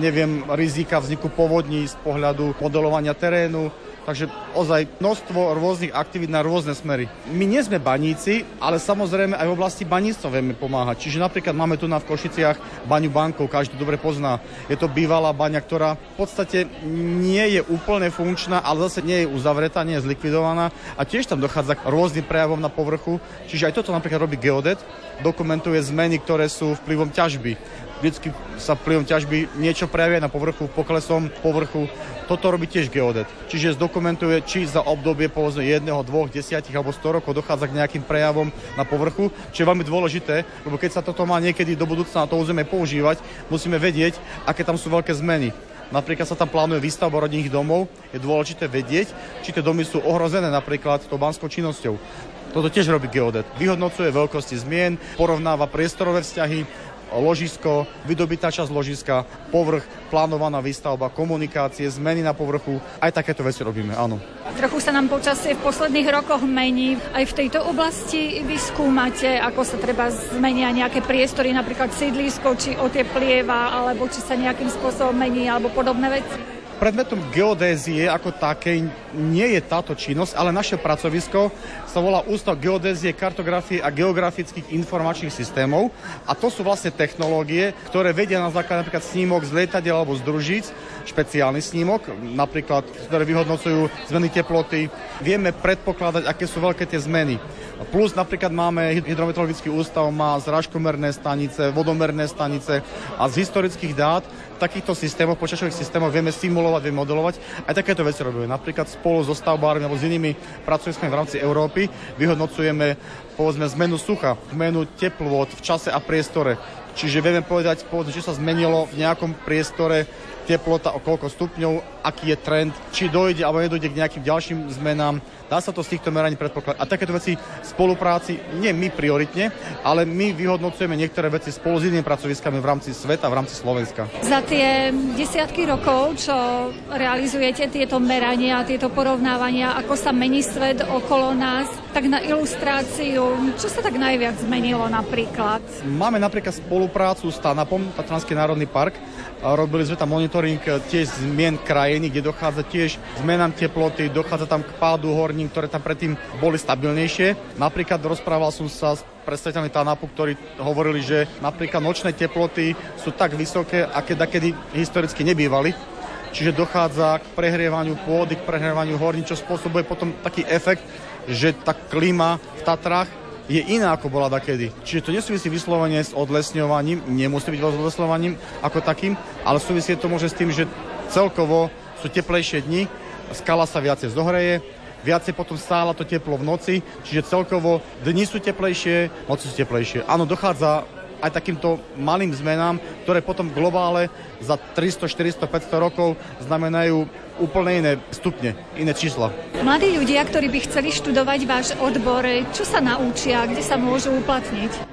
rizika vzniku povodní z pohľadu modelovania terénu. Takže ozaj množstvo rôznych aktivít na rôzne smery. My nie sme baníci, ale samozrejme aj v oblasti baníctva vieme pomáhať. Čiže napríklad máme tu v Košiciach baňu Bankov, každý dobre pozná. Je to bývalá baňa, ktorá v podstate nie je úplne funkčná, ale zase nie je uzavretá, nie je zlikvidovaná a tiež tam dochádza k rôznym prejavom na povrchu. Čiže aj toto napríklad robí geodet, dokumentuje zmeny, ktoré sú vplyvom ťažby. Vždycky sa vplyvom ťažby niečo prejavia na povrchu, poklesom povrchu. Toto robí tiež geodet. Čiže zdokumentuje, či za obdobie povedzme 1, 2, 10 alebo 100 rokov dochádza k nejakým prejavom na povrchu, čo je veľmi dôležité, lebo keď sa toto má niekedy do budúcna na to územie používať, musíme vedieť, aké tam sú veľké zmeny. Napríklad sa tam plánuje výstavba rodinných domov, je dôležité vedieť, či tie domy sú ohrozené napríklad tou banskou činnosťou. Toto tiež robí geodet. Vyhodnocuje veľkosti zmien, porovnáva priestorové vzťahy, ložisko, vydobitá časť ložiska, povrch, plánovaná výstavba, komunikácie, zmeny na povrchu. Aj takéto veci robíme, áno. Trochu sa nám počasie v posledných rokoch mení. Aj v tejto oblasti vy skúmate, ako sa treba zmenia nejaké priestory, napríklad sídlisko, či oteplieva, alebo či sa nejakým spôsobom mení, alebo podobné veci? Predmetom geodézie ako takej nie je táto činnosť, ale naše pracovisko sa volá Ústav geodézie, kartografie a geografických informačných systémov a to sú vlastne technológie, ktoré vedia na základe napríklad snímok z lietadiel alebo z družíc, špeciálny snímok, napríklad, ktoré vyhodnocujú zmeny teploty. Vieme predpokladať, aké sú veľké tie zmeny. Plus napríklad máme hydrometeorologický ústav, má zrážkomerné stanice, vodomerné stanice a z historických dát takýchto systémov, počítačových systémov vieme simulovať, vieme modelovať. Aj takéto veci robíme. Napríklad spolu so stavbármi alebo s inými pracoviskami v rámci Európy vyhodnocujeme povedzme zmenu sucha, zmenu teplôt v čase a priestore. Čiže vieme povedať, či sa zmenilo v nejakom priestore teplota o koľko stupňov, aký je trend, či dojde alebo nedojde k nejakým ďalším zmenám. Dá sa to z týchto meraní predpokladať. A takéto veci v spolupráci, nie my prioritne, ale my vyhodnocujeme niektoré veci spolu s inými pracoviskami v rámci sveta, v rámci Slovenska. Za tie desiatky rokov, čo realizujete tieto merania, tieto porovnávania, ako sa mení svet okolo nás, tak na ilustráciu, čo sa tak najviac zmenilo napríklad? Máme napríklad spoluprácu s TANAPom, Tatranský národný park. Robili sme tam monitoring tiež zmien krajiny, kde dochádza tiež zmenám teploty, dochádza tam k pádu hornín, ktoré tam predtým boli stabilnejšie. Napríklad rozprával som sa s predstaviteľmi TANAPu, ktorí hovorili, že napríklad nočné teploty sú tak vysoké, aké dakedy historicky nebývali. Čiže dochádza k prehrievaniu pôdy, k prehrievaniu hornín, čo spôsobuje potom taký efekt, že tá klíma v Tatrách je iná, ako bola dakedy. Čiže to nesúvisí vyslovene s odlesňovaním, nemusí byť s odlesňovaním ako takým, ale súvisí to môže s tým, že celkovo sú teplejšie dni, skala sa viacej zohreje, viacej potom stála to teplo v noci, čiže celkovo dni sú teplejšie, noci sú teplejšie. Áno, dochádza aj takýmto malým zmenám, ktoré potom v globále za 300, 400, 500 rokov znamenajú úplne iné stupne, iné čísla. Mladí ľudia, ktorí by chceli študovať váš odbor, čo sa naučia, kde sa môžu uplatniť?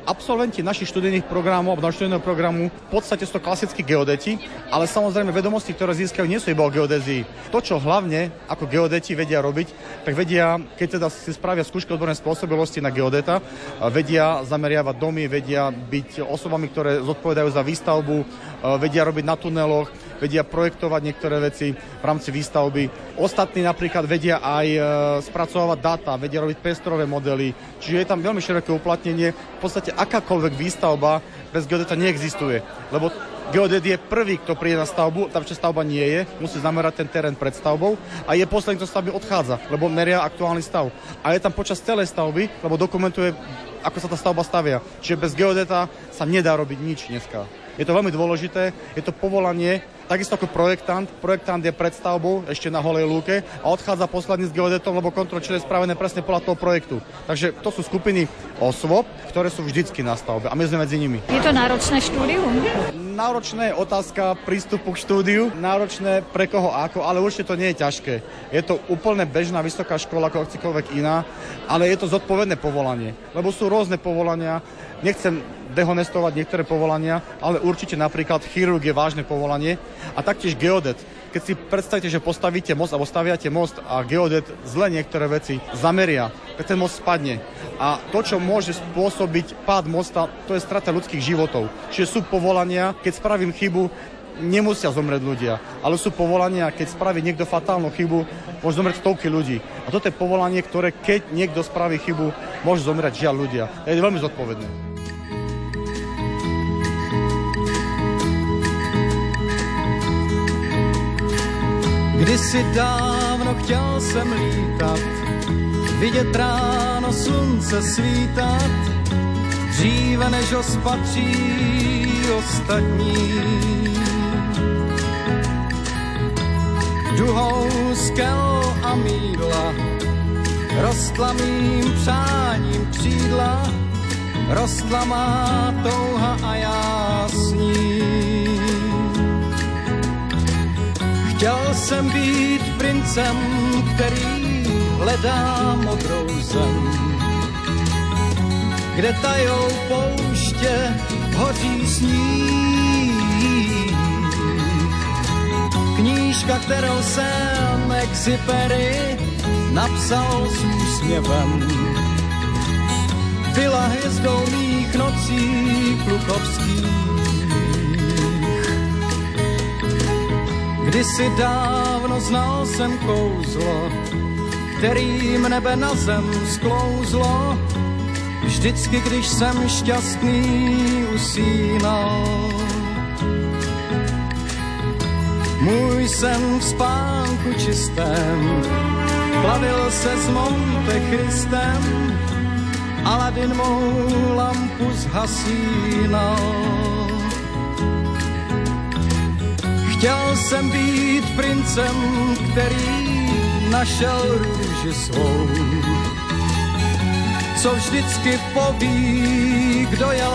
absolventi našich študijných programov alebo študijného programu v podstate sú to klasickí geodeti, ale samozrejme vedomosti, ktoré získajú, nie sú iba o geodézii. To, čo hlavne ako geodeti vedia robiť, tak vedia, keď teda si spravia skúšky odbornej spôsobilosti na geodeta, vedia zameriavať domy, vedia byť osobami, ktoré zodpovedajú za výstavbu, vedia robiť na tuneloch, vedia projektovať niektoré veci v rámci výstavby. Ostatní napríklad vedia aj spracovávať dáta, vedia robiť priestorové modely, čiže je tam veľmi široké uplatnenie. V podstate akákoľvek výstavba bez geodeta neexistuje, lebo geodet je prvý, kto príde na stavbu, tam čo stavba nie je, musí zamerať ten terén pred stavbou a je posledný, kto stavby odchádza, lebo meria aktuálny stav. A je tam počas celej stavby, lebo dokumentuje, ako sa tá stavba stavia. Čiže bez geodeta sa nedá robiť nič dneska. Je to veľmi dôležité, je to povolanie, takisto ako projektant. Projektant je pred stavbou, ešte na holej lúke a odchádza posledný s geodetom, lebo kontrol, čo je spravené presne podľa toho projektu. Takže to sú skupiny osôb, ktoré sú vždycky na stavbe a my sme medzi nimi. Je to náročné štúdium? Náročné je otázka prístupu k štúdiu, náročné pre koho ako, ale určite to nie je ťažké. Je to úplne bežná vysoká škola, ako akcikoľvek iná, ale je to zodpovedné povolanie, lebo sú rôzne povolania. Nechcem dehonestovať niektoré povolania, ale určite napríklad chirurg je vážne povolanie a taktiež geodet. Keď si predstavíte, že postavíte most alebo staviate most a geodet zle niektoré veci zameria, keď ten most spadne. A to, čo môže spôsobiť pád mosta, to je strata ľudských životov. Čiže sú povolania, keď spravím chybu, nemusia zomrieť ľudia, ale sú povolania, keď spraví niekto fatálnu chybu, môže zomrieť stovky ľudí. A toto je povolanie, ktoré keď niekto spraví chybu, môže zomrieť žiaľ ľudia. Je veľmi zodpovedné. Kdysi dávno chtěl jsem lítat, vidět ráno slunce svítat, dříve než ho spatří ostatní. Duhou skel a mýdla rostla mým přáním křídla, rostla má touha a já s ní. Chtěl jsem být princem, který hledá modrou zem, kde tajou pouště hoří sníh. Knížka, kterou jsem Exupery napsal s úsměvem, byla hvězdou mých nocí klukovských. Kdysi dávno znal jsem kouzlo, kterým nebe na zem sklouzlo, vždycky, když jsem šťastný usínal. Můj sen v spánku čistém plavil se s Monte Christem, Aladin mou lampu zhasínal. Chtěl jsem být princem, který našel růži svou, co vždycky poví, kdo je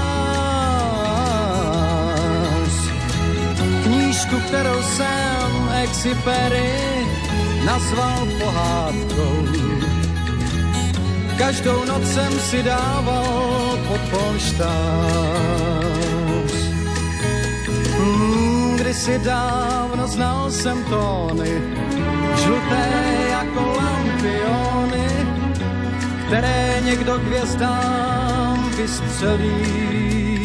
lhář. Knížku, kterou jsem Exupery nazval pohádkou, každou noc jsem si dával pod polštář. Kdysi dávno znal jsem tóny, žluté jako lampiony, které někdo k hvězdám vystřelí.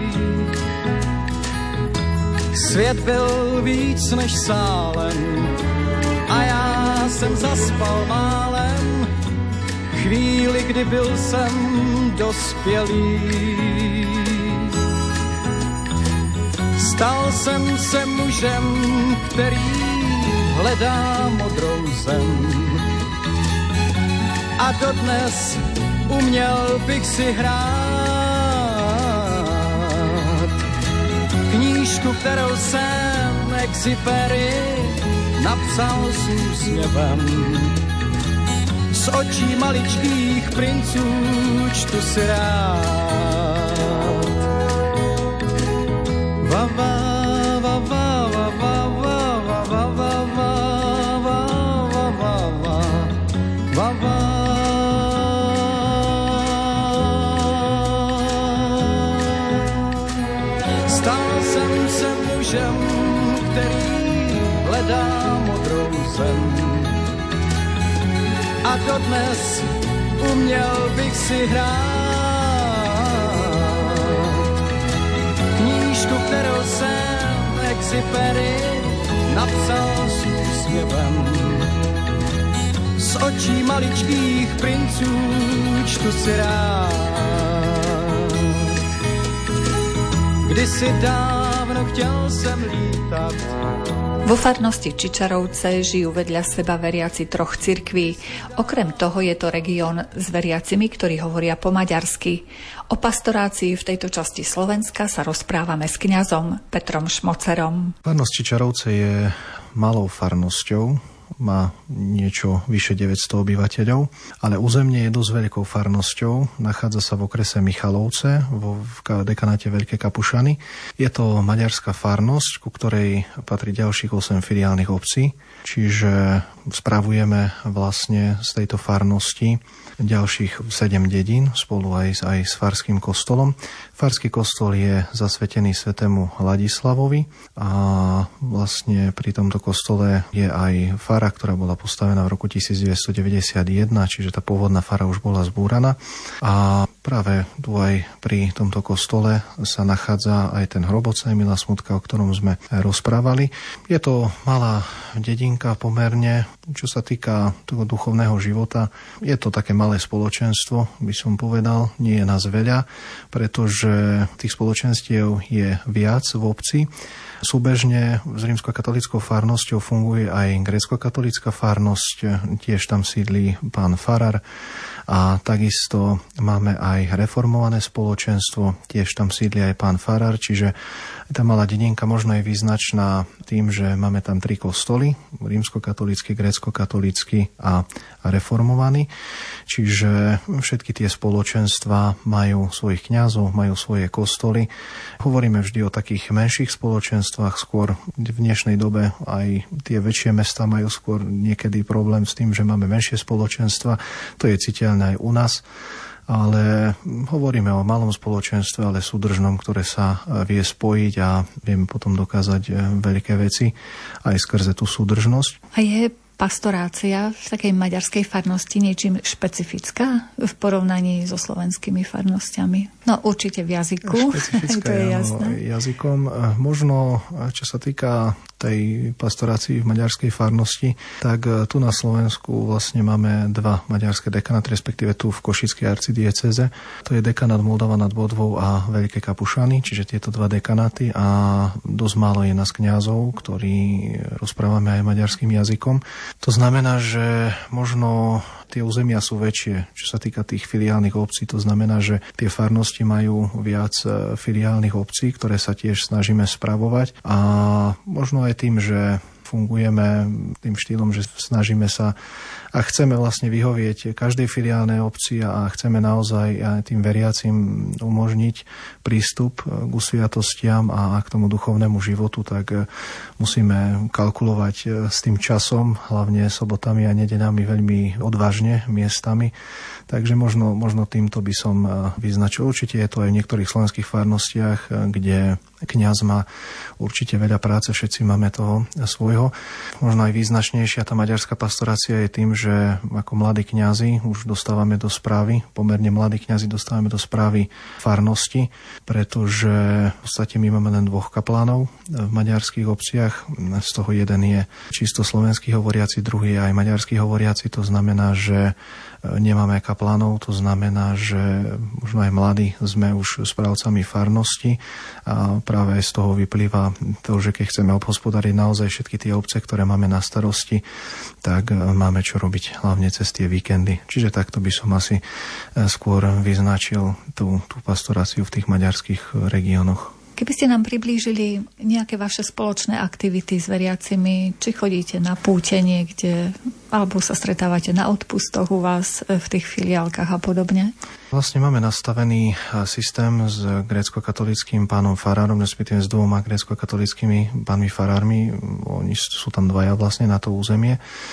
Svět byl víc než sálem a já jsem zaspal málem, chvíli, kdy byl jsem dospělý. Stal jsem se mužem, který hledá modrou zem. A dodnes uměl bych si hrát knížku, kterou jsem Exupery napsal s úsměvem. Z očí maličkých princů čtu si rád. Va va va va va va va va va va va va va va va padá modrou zem. A dodnes uměl bych si hrát knížku, kterou jsem Exupery napsal s úsměvem. Z očí maličkých princů čtu si rád. Kdysi dávno chtěl jsem lítat. Vo farnosti Čičarovce žijú vedľa seba veriaci 3 cirkví. Okrem toho je to región s veriacimi, ktorí hovoria po maďarsky. O pastorácii v tejto časti Slovenska sa rozprávame s kňazom Petrom Šmocerom. Farnosť Čičarovce je malou farnosťou, má niečo vyše 900 obyvateľov, ale územne je dosť veľkou farnosťou. Nachádza sa v okrese Michalovce, v dekanáte Veľké Kapušany. Je to maďarská farnosť, ku ktorej patrí ďalších 8 filiálnych obcí, čiže spravujeme vlastne z tejto farnosti ďalších 7 dedín spolu aj s farským kostolom. Farský kostol je zasvetený svätému Ladislavovi a vlastne pri tomto kostole je aj fara, ktorá bola postavená v roku 1991, čiže tá pôvodná fara už bola zbúraná. A práve tu aj pri tomto kostole sa nachádza aj ten hrob otca Emila Smutka, o ktorom sme rozprávali. Je to malá dedinka pomerne, čo sa týka toho duchovného života. Je to také malé spoločenstvo, by som povedal, nie je nás veľa, pretože tých spoločenstiev je viac v obci. Súbežne s rímskokatolickou farnosťou funguje aj gréckokatolická farnosť, tiež tam sídli pán farár a takisto máme aj reformované spoločenstvo, tiež tam sídli aj pán farár, čiže tá malá dedinka možno je význačná tým, že máme tam 3 kostoly, rímskokatolícky, gréckokatolícky a reformovaný, čiže všetky tie spoločenstva majú svojich kňazov, majú svoje kostoly. Hovoríme vždy o takých menších spoločenstvách, skôr v dnešnej dobe aj tie väčšie mestá majú skôr niekedy problém s tým, že máme menšie spoločenstva, to je citeľné aj u nás. Ale hovoríme o malom spoločenstve, ale súdržnom, ktoré sa vie spojiť a vieme potom dokázať veľké veci aj skrze tú súdržnosť. A je pastorácia v takej maďarskej farnosti niečím špecifická v porovnaní so slovenskými farnosťami? No určite v jazyku, to je jasné. Jazykom. Možno, čo sa týka tej pastorácii v maďarskej farnosti, tak tu na Slovensku vlastne máme 2 maďarské dekanáty, respektíve tu v Košickej arcidiecéze. To je dekanát Moldava nad Bodvou a Veľké Kapušany, čiže tieto 2 dekanáty a dosť málo je nás kňazov, ktorí rozprávame aj maďarským jazykom. To znamená, že možno tie územia sú väčšie, čo sa týka tých filiálnych obcí. To znamená, že tie farnosti majú viac filiálnych obcí, ktoré sa tiež snažíme spravovať. A možno aj tým, že fungujeme tým štýlom, že snažíme sa a chceme vlastne vyhovieť každej filiálnej obci a chceme naozaj aj tým veriacim umožniť prístup k sviatostiam a k tomu duchovnému životu, tak musíme kalkulovať s tým časom, hlavne sobotami a nedeľami veľmi odvážne miestami. Takže možno týmto by som vyznačil. Určite je to aj v niektorých slovenských farnostiach, kde kňaz má určite veľa práce, všetci máme toho svojho. Možno aj význačnejšia tá maďarská pastorácia je tým, že ako mladí kňazi už dostávame do správy, pomerne mladí kňazi dostávame do správy farnosti, pretože v podstate my máme len 2 kaplánov v maďarských obciach. Z toho jeden je čisto slovenský hovoriaci, druhý je aj maďarský hovoriaci. To znamená, že nemáme kaplánov, to znamená, že možno aj mladí sme už správcami farnosti a práve z toho vyplýva to, že keď chceme obhospodariť naozaj všetky tie obce, ktoré máme na starosti, tak máme čo robiť, hlavne cez tie víkendy. Čiže takto by som asi skôr vyznačil tú pastoráciu v tých maďarských regiónoch. Keby ste nám priblížili nejaké vaše spoločné aktivity s veriacimi, či chodíte na púte niekde, alebo sa stretávate na odpustoch u vás v tých filiálkach a podobne? Vlastne máme nastavený systém s grécko-katolickým pánom farárom, respektíve s 2 grécko-katolickými pánmi farármi. Oni sú tam 2 vlastne na to územie.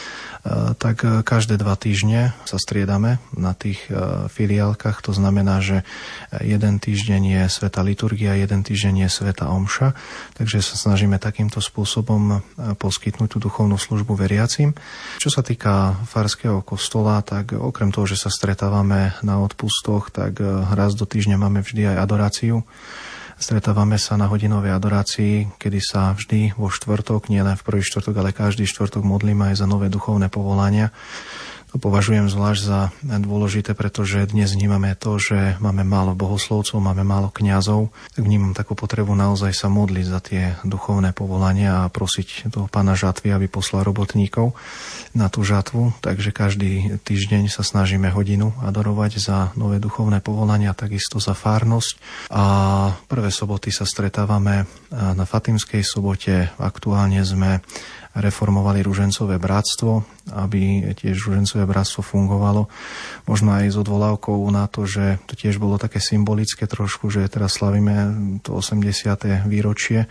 tak každé 2 týždne sa striedame na tých filiálkach. To znamená, že jeden týždeň je svätá liturgia, jeden týždeň je svätá omša. Takže sa snažíme takýmto spôsobom poskytnúť tú duchovnú službu veriacim. Čo sa týka farského kostola, tak okrem toho, že sa stretávame na odpustoch, tak raz do týždňa máme vždy aj adoráciu. Stretávame sa na hodinovej adorácii, kedy sa vždy vo štvrtok, nie len v prvý štvrtok, ale každý štvrtok modlíme aj za nové duchovné povolania. To považujem zvlášť za dôležité, pretože dnes vnímame to, že máme málo bohoslovcov, máme málo kňazov. Tak vnímam takú potrebu naozaj sa modliť za tie duchovné povolania a prosiť toho pána žatvy, aby poslal robotníkov na tú žatvu. Takže každý týždeň sa snažíme hodinu adorovať za nové duchovné povolania, takisto za farnosť. A prvé soboty sa stretávame na Fatimskej sobote. Aktuálne sme reformovali ružencové bratstvo, aby tiež ružencové bratstvo fungovalo. Možno aj s odvolávkou na to, že to tiež bolo také symbolické trošku, že teraz slavíme to 80. výročie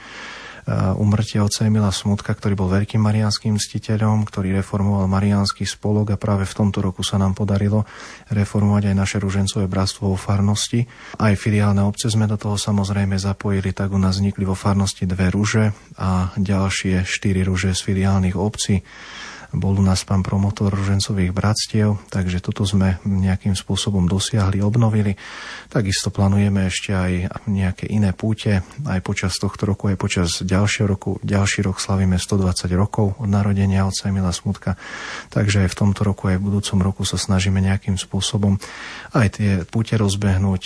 umrtia otca Emila Smutka, ktorý bol veľkým mariánskym ctiteľom, ktorý reformoval mariánsky spolok a práve v tomto roku sa nám podarilo reformovať aj naše ružencové bratstvo vo farnosti. Aj filiálne obce sme do toho samozrejme zapojili, tak u nás vznikli vo farnosti 2 ruže a ďalšie 4 ruže z filiálnych obcí. Bol u nás pán promotor ružencových bratstiev, takže toto sme nejakým spôsobom dosiahli, obnovili. Takisto plánujeme ešte aj nejaké iné púte, aj počas tohto roku, aj počas ďalšieho roku. Ďalší rok slavíme 120 rokov od narodenia otca Emila Smutka, takže aj v tomto roku, aj v budúcom roku sa snažíme nejakým spôsobom aj tie púte rozbehnúť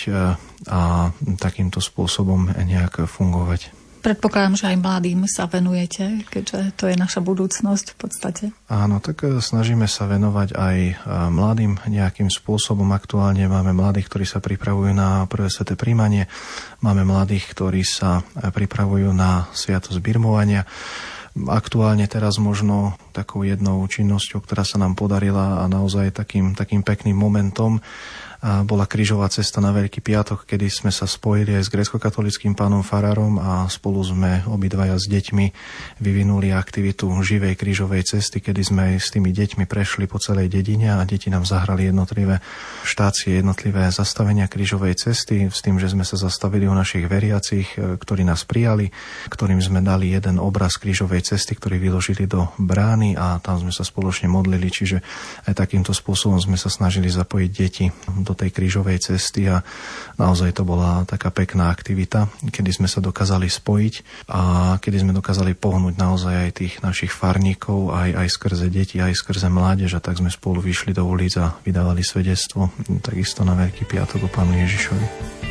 a takýmto spôsobom nejak fungovať. Predpokladám, že aj mladým sa venujete, keďže to je naša budúcnosť v podstate. Áno, tak snažíme sa venovať aj mladým nejakým spôsobom. Aktuálne máme mladých, ktorí sa pripravujú na prvé sväté príjmanie. Máme mladých, ktorí sa pripravujú na sviatosť birmovania. Aktuálne teraz možno takou jednou činnosťou, ktorá sa nám podarila a naozaj takým pekným momentom bola krížová cesta na Veľký piatok, kedy sme sa spojili aj s gréckokatolickým pánom farárom a spolu sme obidvaja s deťmi vyvinuli aktivitu živej krížovej cesty, kedy sme aj s tými deťmi prešli po celej dedine a deti nám zahrali jednotlivé štácie, jednotlivé zastavenia krížovej cesty s tým, že sme sa zastavili u našich veriacich, ktorí nás prijali, ktorým sme dali jeden obraz krížovej cesty, ktorý vyložili do brány a tam sme sa spoločne modlili, čiže aj takýmto spôsobom sme sa snažili zapojiť deti do tej krížovej cesty a naozaj to bola taká pekná aktivita, kedy sme sa dokázali spojiť a kedy sme dokázali pohnúť naozaj aj tých našich farníkov, aj skrze deti, aj skrze mládež a tak sme spolu vyšli do ulic a vydávali svedectvo takisto na Veľký piatok o Pánu Ježišovi.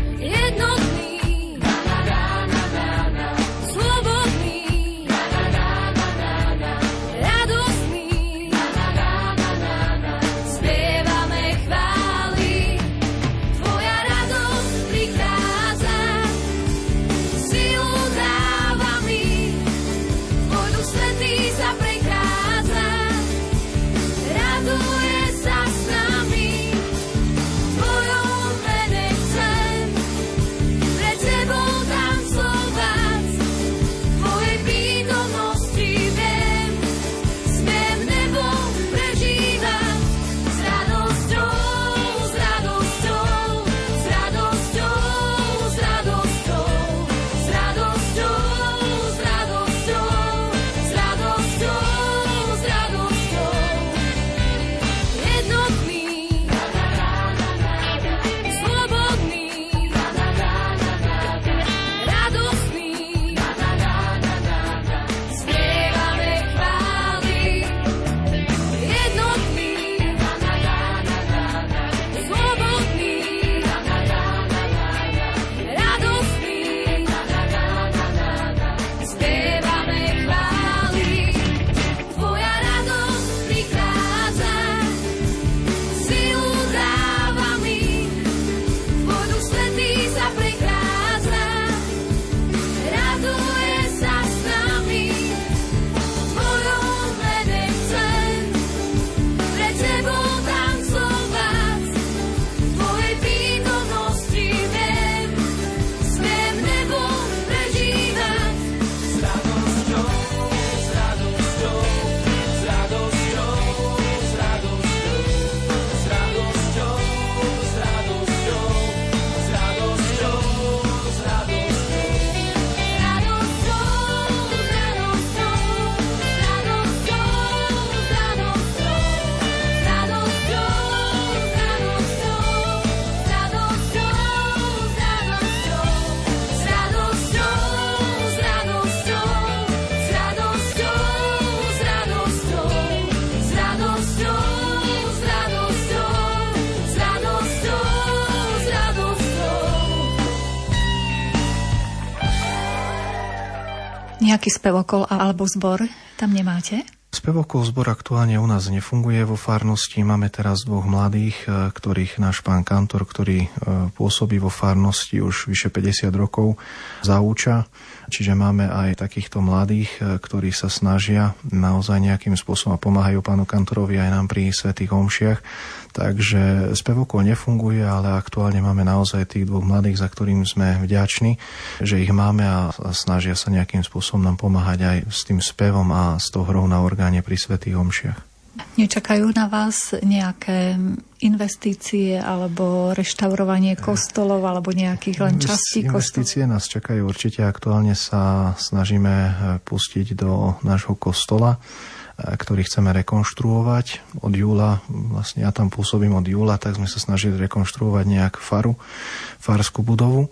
Slobodný, Nejaký spevokol alebo zbor tam nemáte? Spevokol zbor aktuálne u nás nefunguje vo farnosti. Máme teraz 2 mladých, ktorých náš pán kantor, ktorý pôsobí vo farnosti už vyše 50 rokov, zaúča. Čiže máme aj takýchto mladých, ktorí sa snažia naozaj nejakým spôsobom a pomáhajú pánu kantorovi aj nám pri svätých omšiach. Takže spevokol nefunguje, ale aktuálne máme naozaj tých 2 mladých, za ktorým sme vďační, že ich máme a snažia sa nejakým spôsobom nám pomáhať aj s tým spevom a s tou hrou na orgáne pri svätých omšiach. Nečakajú na vás nejaké investície alebo reštaurovanie kostolov alebo nejakých len častí kostolov? Investície nás čakajú určite. Aktuálne sa snažíme pustiť do nášho kostola, ktorý chceme rekonštruovať od júla. Vlastne ja tam pôsobím od júla, tak sme sa snažili rekonštruovať nejak farskú budovu.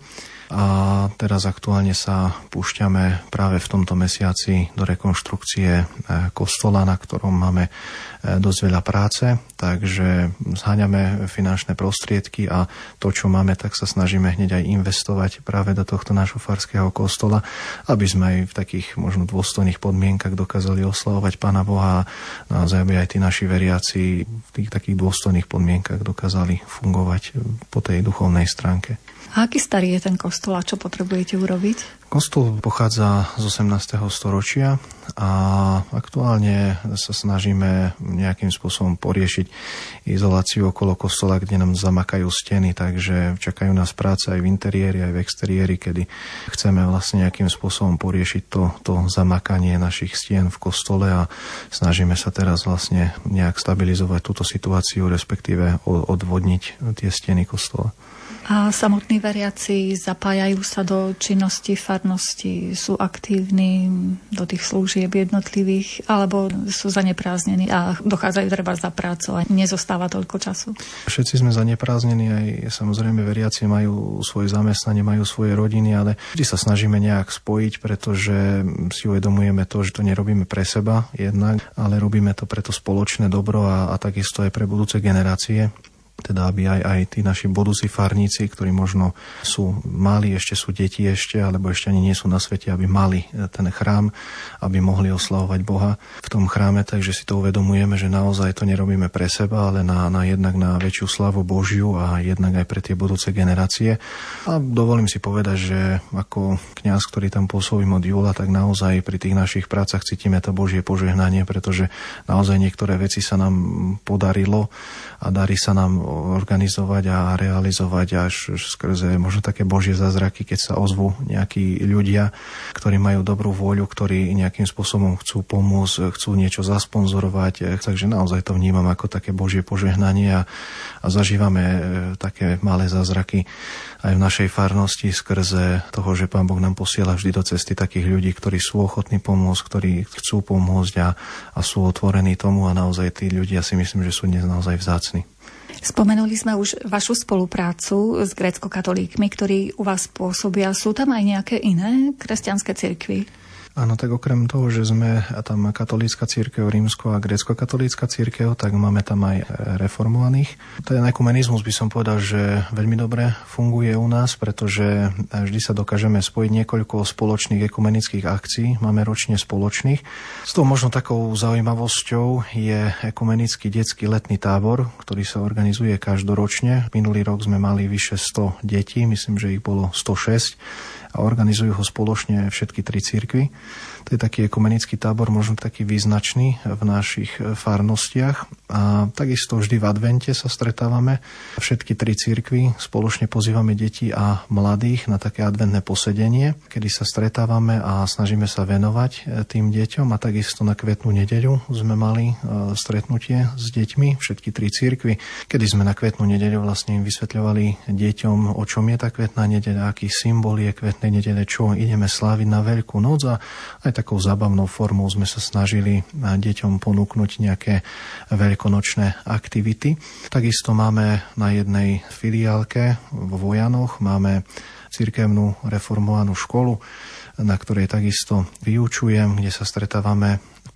A teraz aktuálne sa púšťame práve v tomto mesiaci do rekonštrukcie kostola, na ktorom máme dosť veľa práce, takže zháňame finančné prostriedky a to, čo máme, tak sa snažíme hneď aj investovať práve do tohto nášho farského kostola, aby sme aj v takých možno dôstojných podmienkach dokázali oslavovať Pána Boha a naozaj aby aj tí naši veriaci v tých takých dôstojných podmienkach dokázali fungovať po tej duchovnej stránke. A aký starý je ten kostol a čo potrebujete urobiť? Kostol pochádza z 18. storočia a aktuálne sa snažíme nejakým spôsobom poriešiť izoláciu okolo kostola, kde nám zamakajú steny, takže čakajú nás práce aj v interiéri, aj v exteriéri, kedy chceme vlastne nejakým spôsobom poriešiť to zamakanie našich stien v kostole a snažíme sa teraz vlastne nejak stabilizovať túto situáciu, respektíve odvodniť tie steny kostola. A samotní veriaci zapájajú sa do činnosti farnosti, sú aktívni do tých služieb jednotlivých, alebo sú zaneprázdnení a dochádzajú treba za prácou a nezostáva toľko času? Všetci sme zaneprázdnení, aj samozrejme veriaci majú svoje zamestnanie, majú svoje rodiny, ale vždy sa snažíme nejak spojiť, pretože si uvedomujeme to, že to nerobíme pre seba jednak, ale robíme to pre to spoločné dobro a takisto aj pre budúce generácie. Teda aby aj tí naši budúci farníci, ktorí možno sú mali, ešte sú deti alebo ešte ani nie sú na svete, aby mali ten chrám, aby mohli oslavovať Boha v tom chráme. Takže si to uvedomujeme, že naozaj to nerobíme pre seba, ale jednak na väčšiu slavu Božiu a jednak aj pre tie budúce generácie. A dovolím si povedať, že ako kňaz, ktorý tam pôsobím od júla, tak naozaj pri tých našich prácach cítime to Božie požehnanie, pretože naozaj niektoré veci sa nám podarilo a darí sa nám organizovať a realizovať až skrze možno také Božie zázraky, keď sa ozvú nejakí ľudia, ktorí majú dobrú vôľu, ktorí nejakým spôsobom chcú pomôcť, chcú niečo zasponzorovať. Takže naozaj to vnímam ako také Božie požehnanie a zažívame také malé zázraky aj v našej farnosti skrze toho, že Pán Boh nám posiela vždy do cesty takých ľudí, ktorí sú ochotní pomôcť, ktorí chcú pomôcť a sú otvorení tomu a naozaj tí ľudia si myslím, že sú dnes naozaj vzácni. Spomenuli sme už vašu spoluprácu s grécko-katolíkmi, ktorí u vás pôsobia. Sú tam aj nejaké iné kresťanské cirkvi? Áno, tak okrem toho, že sme tam katolícka cirkev rímsko a grécko-katolícka cirkev, tak máme tam aj reformovaných. Ten ekumenizmus by som povedal, že veľmi dobre funguje u nás, pretože vždy sa dokážeme spojiť niekoľko spoločných ekumenických akcií. Máme ročne spoločných. S tou možno takou zaujímavosťou je ekumenický detský letný tábor, ktorý sa organizuje každoročne. Minulý rok sme mali vyše 100 detí, myslím, že ich bolo 106 a organizujú ho spoločne všetky 3 cirkvi. To je taký ekumenický tábor, možno taký význačný v našich farnostiach. A takisto vždy v advente sa stretávame. Všetky 3 cirkvi spoločne pozývame deti a mladých na také adventné posedenie, kedy sa stretávame a snažíme sa venovať tým deťom. A takisto na Kvetnú nedeľu sme mali stretnutie s deťmi, všetky 3 cirkvi, kedy sme na Kvetnú nedeľu vlastne im vysvetľovali deťom, o čom je tá Kvetná nedeľa, aký symbol je Kvetnej nedele, čo ideme sláviť na Veľkú noc a aj takou zábavnou formou sme sa snažili deťom ponúknuť nejaké veľkonočné aktivity. Takisto máme na jednej filiálke vo Vojanoch, máme cirkevnú reformovanú školu, na ktorej takisto vyučujem, kde sa stretávame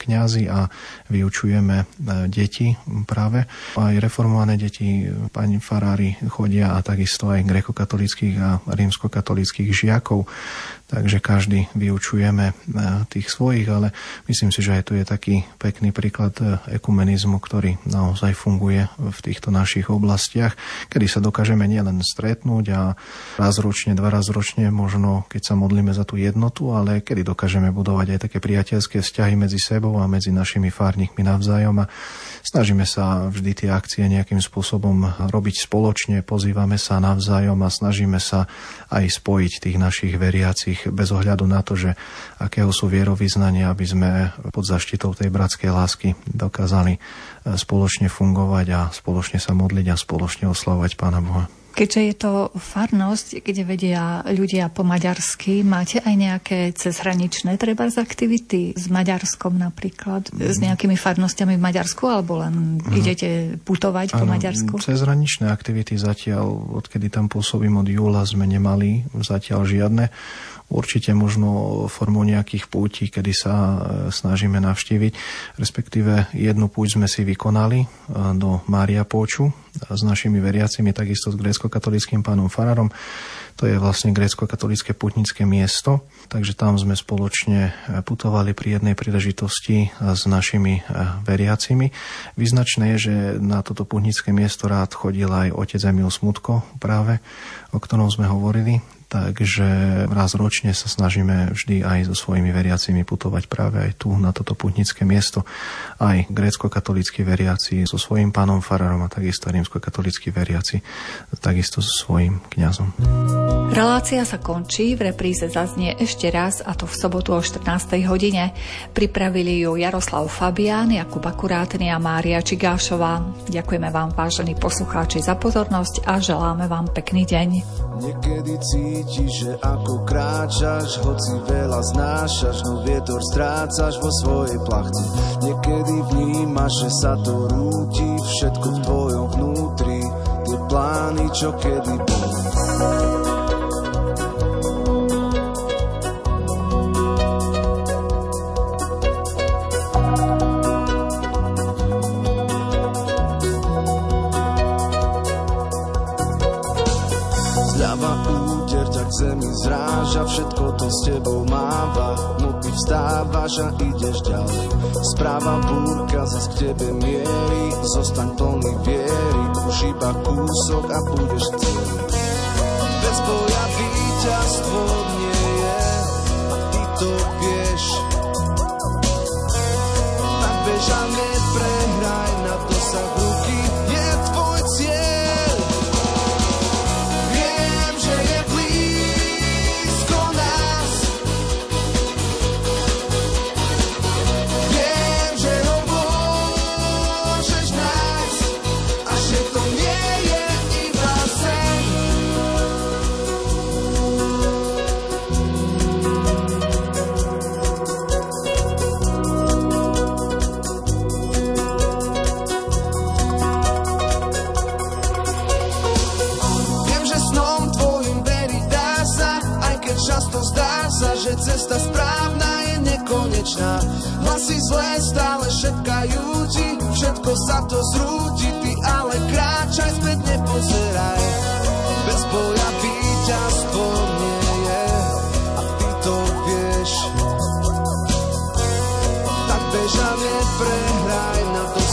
kňazi a vyučujeme deti práve. Aj reformované deti, pani farári chodia a takisto aj grékokatolíckych a rímskokatolíckych žiakov. Takže každý vyučujeme tých svojich, ale myslím si, že aj tu je taký pekný príklad ekumenizmu, ktorý naozaj funguje v týchto našich oblastiach, kedy sa dokážeme nielen stretnúť a raz ročne, 2 raz ročne, možno keď sa modlíme za tú jednotu, ale kedy dokážeme budovať aj také priateľské vzťahy medzi sebou a medzi našimi farníkmi navzájom a snažíme sa vždy tie akcie nejakým spôsobom robiť spoločne, pozývame sa navzájom a snažíme sa aj spojiť tých našich veriacich bez ohľadu na to, že akého sú vierovyznania, aby sme pod zaštitou tej bratskej lásky dokázali spoločne fungovať a spoločne sa modliť a spoločne oslavovať Pána Boha. Keďže je to farnosť, kde vedia ľudia po maďarsky, máte aj nejaké cezhraničné trebárs aktivity s Maďarskom napríklad, s nejakými farnosťami v Maďarsku, alebo len idete putovať po Maďarsku? Cezhraničné aktivity zatiaľ, odkedy tam pôsobím od júla, sme nemali zatiaľ žiadne. Určite možno formou nejakých pútí, kedy sa snažíme navštíviť. Respektíve jednu púť sme si vykonali do Mária Póču s našimi veriacimi, takisto s grécko-katolíckym pánom farárom. To je vlastne grécko-katolícke pútnické miesto, takže tam sme spoločne putovali pri jednej príležitosti s našimi veriacimi. Význačné je, že na toto pútnické miesto rád chodil aj otec Emil Smutko práve, o ktorom sme hovorili. Takže raz ročne sa snažíme vždy aj so svojimi veriacimi putovať práve aj tu na toto pútnické miesto. Aj grécko-katolícki veriaci so svojím pánom farárom a takisto rímsko-katolícky veriaci takisto so svojím kňazom. Relácia sa končí, v repríze zaznie ešte raz, a to v sobotu o 14. hodine. Pripravili ju Jaroslav Fabián, Jakub Akurátny a Mária Čigášová. Ďakujeme vám, vážení poslucháči, za pozornosť a želáme vám pekný deň. Niekedy cítiš, že ako kráčaš, hoci veľa znášaš, no vietor strácaš vo svojej plachti. Niekedy vnímaš, že sa to rúti, všetko v tvojom vnútri, tie plány, čo kedy boli. Zemi zráža, všetko to s tebou máva, no ty vstávaš a ideš ďalej. Správa búrka zas k tebe mierí, zostaň plný viery, už iba kúsok a budeš celý. Bez boja víťazstvo nie je a ty to vieš. Tak bež a neprehraj, na dosah ruky je tvoj cieľ. Viem, že je že cesta správna je nekonečná. Hlasy zlé stále šepkajú ti, všetko sa to zrúti, ty ale kráčaj, späť nepozeraj. Bez boja víťazstvo nie je a ty to vieš. Tak bež a neprehraj, na to